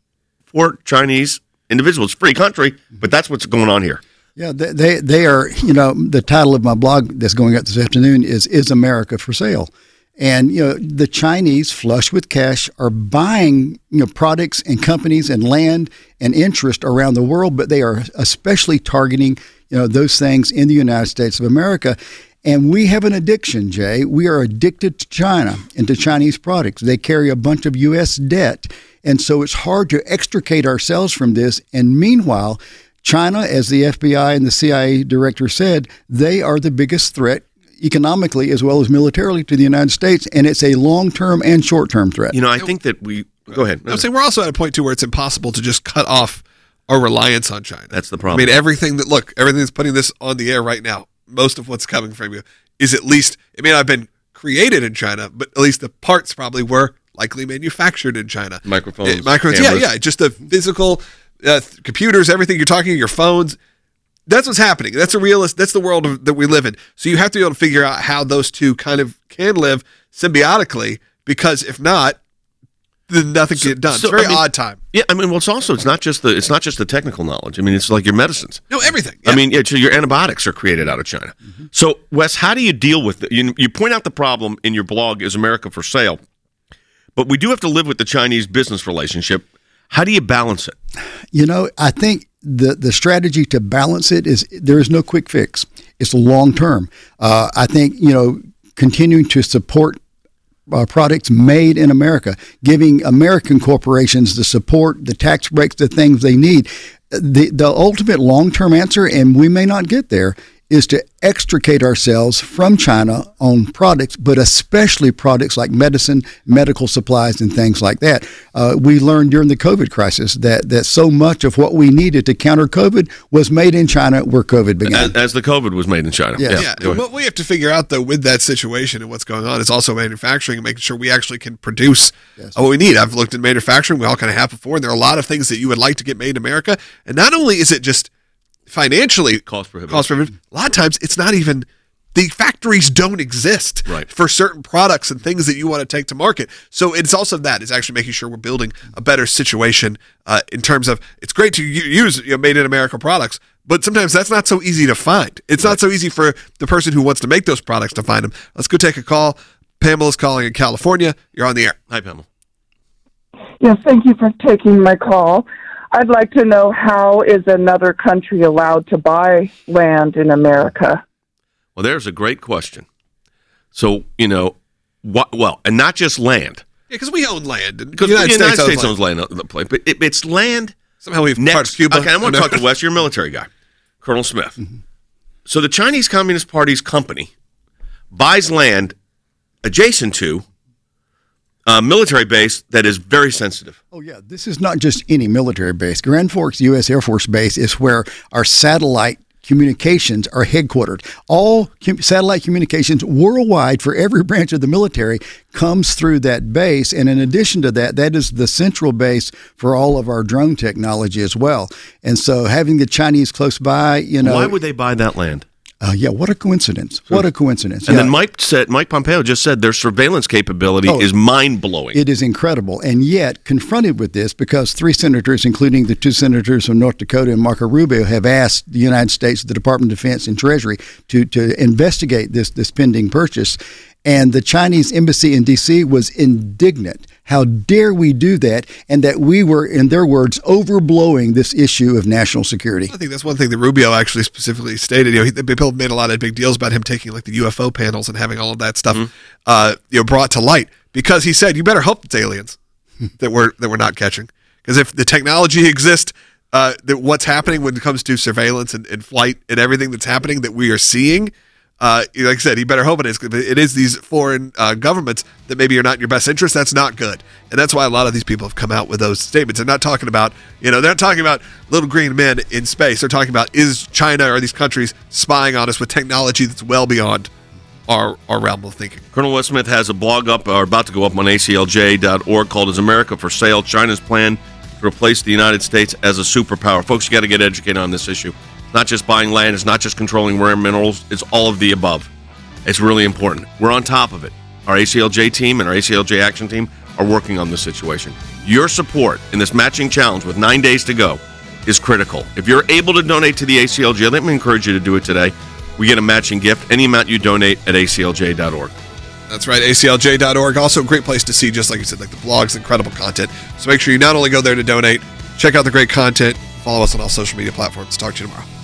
for Chinese individuals. Free country, but that's what's going on here. Yeah, they, they they are, you know, the title of my blog that's going up this afternoon is Is America for Sale? And, you know, the Chinese, flush with cash, are buying, you know, products and companies and land and interest around the world, but they are especially targeting, you know, those things in the United States of America. And we have an addiction, Jay. We are addicted to China and to Chinese products. They carry a bunch of U S debt. And so it's hard to extricate ourselves from this. And meanwhile, China, as the F B I and the C I A director said, they are the biggest threat economically as well as militarily to the United States, and it's a long-term and short-term threat. You know, I think that we – go ahead. I'm saying we're also at a point, too, where it's impossible to just cut off our reliance on China. That's the problem. I mean, everything that – look, everything that's putting this on the air right now, most of what's coming from you is at least – it may not have been created in China, but at least the parts probably were likely manufactured in China. Microphones, it, Microphones, cameras. yeah, yeah, just the physical uh, computers, everything you're talking, your phones – that's what's happening. That's a realist. That's the world of, that we live in. So you have to be able to figure out how those two kind of can live symbiotically, because if not, then nothing can get done. So, it's a very I mean, odd time. Yeah, I mean, well, it's also it's not just the it's not just the technical knowledge. I mean, it's like your medicines. No, everything. I mean, it's, your antibiotics are created out of China. Mm-hmm. So, Wes, how do you deal with it? You, you point out the problem in your blog, Is America for Sale? But we do have to live with the Chinese business relationship. How do you balance it? You know, I think the the strategy to balance it is there is no quick fix. It's long term. Uh, I think, you know, continuing to support Uh, products made in America, giving American corporations the support, the tax breaks, the things they need. The the ultimate long-term answer, and we may not get there, is to extricate ourselves from China on products, but especially products like medicine, medical supplies, and things like that. Uh, we learned during the COVID crisis that that so much of what we needed to counter COVID was made in China where COVID began. As, as the COVID was made in China. Yes. Yeah. yeah. What we have to figure out, though, with that situation and what's going on is also manufacturing and making sure we actually can produce Yes. uh, what we need. I've looked at manufacturing. We all kind of have before, and there are a lot of things that you would like to get made in America. And not only is it just financially cost prohibitive. cost prohibitive, a lot of times it's not even the factories don't exist right. for certain products and things that you want to take to market. So it's also that it's actually making sure we're building a better situation uh, in terms of it's great to use you know, made in America products, but sometimes that's not so easy to find. It's right. not so easy for the person who wants to make those products to find them. Let's go take a call. Pamela's calling in California. You're on the air. Hi, Pamela. Yes, thank you for taking my call. I'd like to know, how is another country allowed to buy land in America? Well, there's a great question. So, you know, what, well, and not just land. Yeah, because we own land. Because the United, United States, States owns land. land. But it, it's land. Somehow we've next, parts Cuba. Okay, I want to talk to Wes. You're a military guy. Colonel Smith. Mm-hmm. So the Chinese Communist Party's company buys land adjacent to a military base that is very sensitive. Oh, yeah. This is not just any military base. Grand Forks U S Air Force Base is where our satellite communications are headquartered. All com- satellite communications worldwide for every branch of the military comes through that base. And in addition to that, that is the central base for all of our drone technology as well. And so having the Chinese close by, you know. Why would they buy that land? Uh, yeah, what a coincidence. What a coincidence. And yeah. then Mike said, Mike Pompeo just said their surveillance capability oh, is mind-blowing. It is incredible. And yet, confronted with this, because three senators, including the two senators from North Dakota and Marco Rubio, have asked the United States, the Department of Defense and Treasury, to, to investigate this, this pending purchase. And the Chinese embassy in D C was indignant. How dare we do that? And that we were, in their words, overblowing this issue of national security. I think that's one thing that Rubio actually specifically stated. You know, he, people made a lot of big deals about him taking like the U F O panels and having all of that stuff, mm-hmm. uh, you know, brought to light, because he said, "You better hope it's aliens that we're that we're not catching, because if the technology exists, uh, that what's happening when it comes to surveillance and, and flight and everything that's happening that we are seeing." Uh, like I said, he better hope it is. It is these foreign uh, governments that maybe are not in your best interest. That's not good. And that's why a lot of these people have come out with those statements. They're not talking about, you know, they're not talking about little green men in space. They're talking about, is China or these countries spying on us with technology that's well beyond our, our realm of thinking. Colonel Wes Smith has a blog up, or about to go up on A C L J dot org, called Is America for Sale? China's Plan to Replace the United States as a Superpower. Folks, you got to get educated on this issue. Not just buying land, it's not just controlling rare minerals, it's all of the above. It's really important. We're on top of it. Our A C L J team and our A C L J action team are working on this situation. Your support in this matching challenge with nine days to go is critical. If you're able to donate to the A C L J, let me encourage you to do it today. We get a matching gift, any amount you donate at A C L J dot org. That's right, A C L J dot org. Also a great place to see, just like you said, like the blogs, incredible content. So make sure you not only go there to donate, check out the great content, follow us on all social media platforms. Talk to you tomorrow.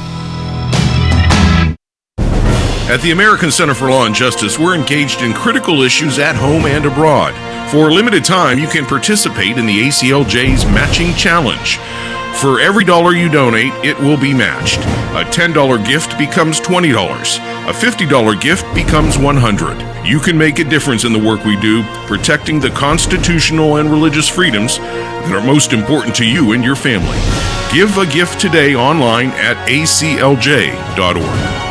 At the American Center for Law and Justice, we're engaged in critical issues at home and abroad. For a limited time, you can participate in the A C L J's Matching Challenge. For every dollar you donate, it will be matched. A ten dollars gift becomes twenty dollars. A fifty dollars gift becomes one hundred dollars. You can make a difference in the work we do, protecting the constitutional and religious freedoms that are most important to you and your family. Give a gift today online at A C L J dot org.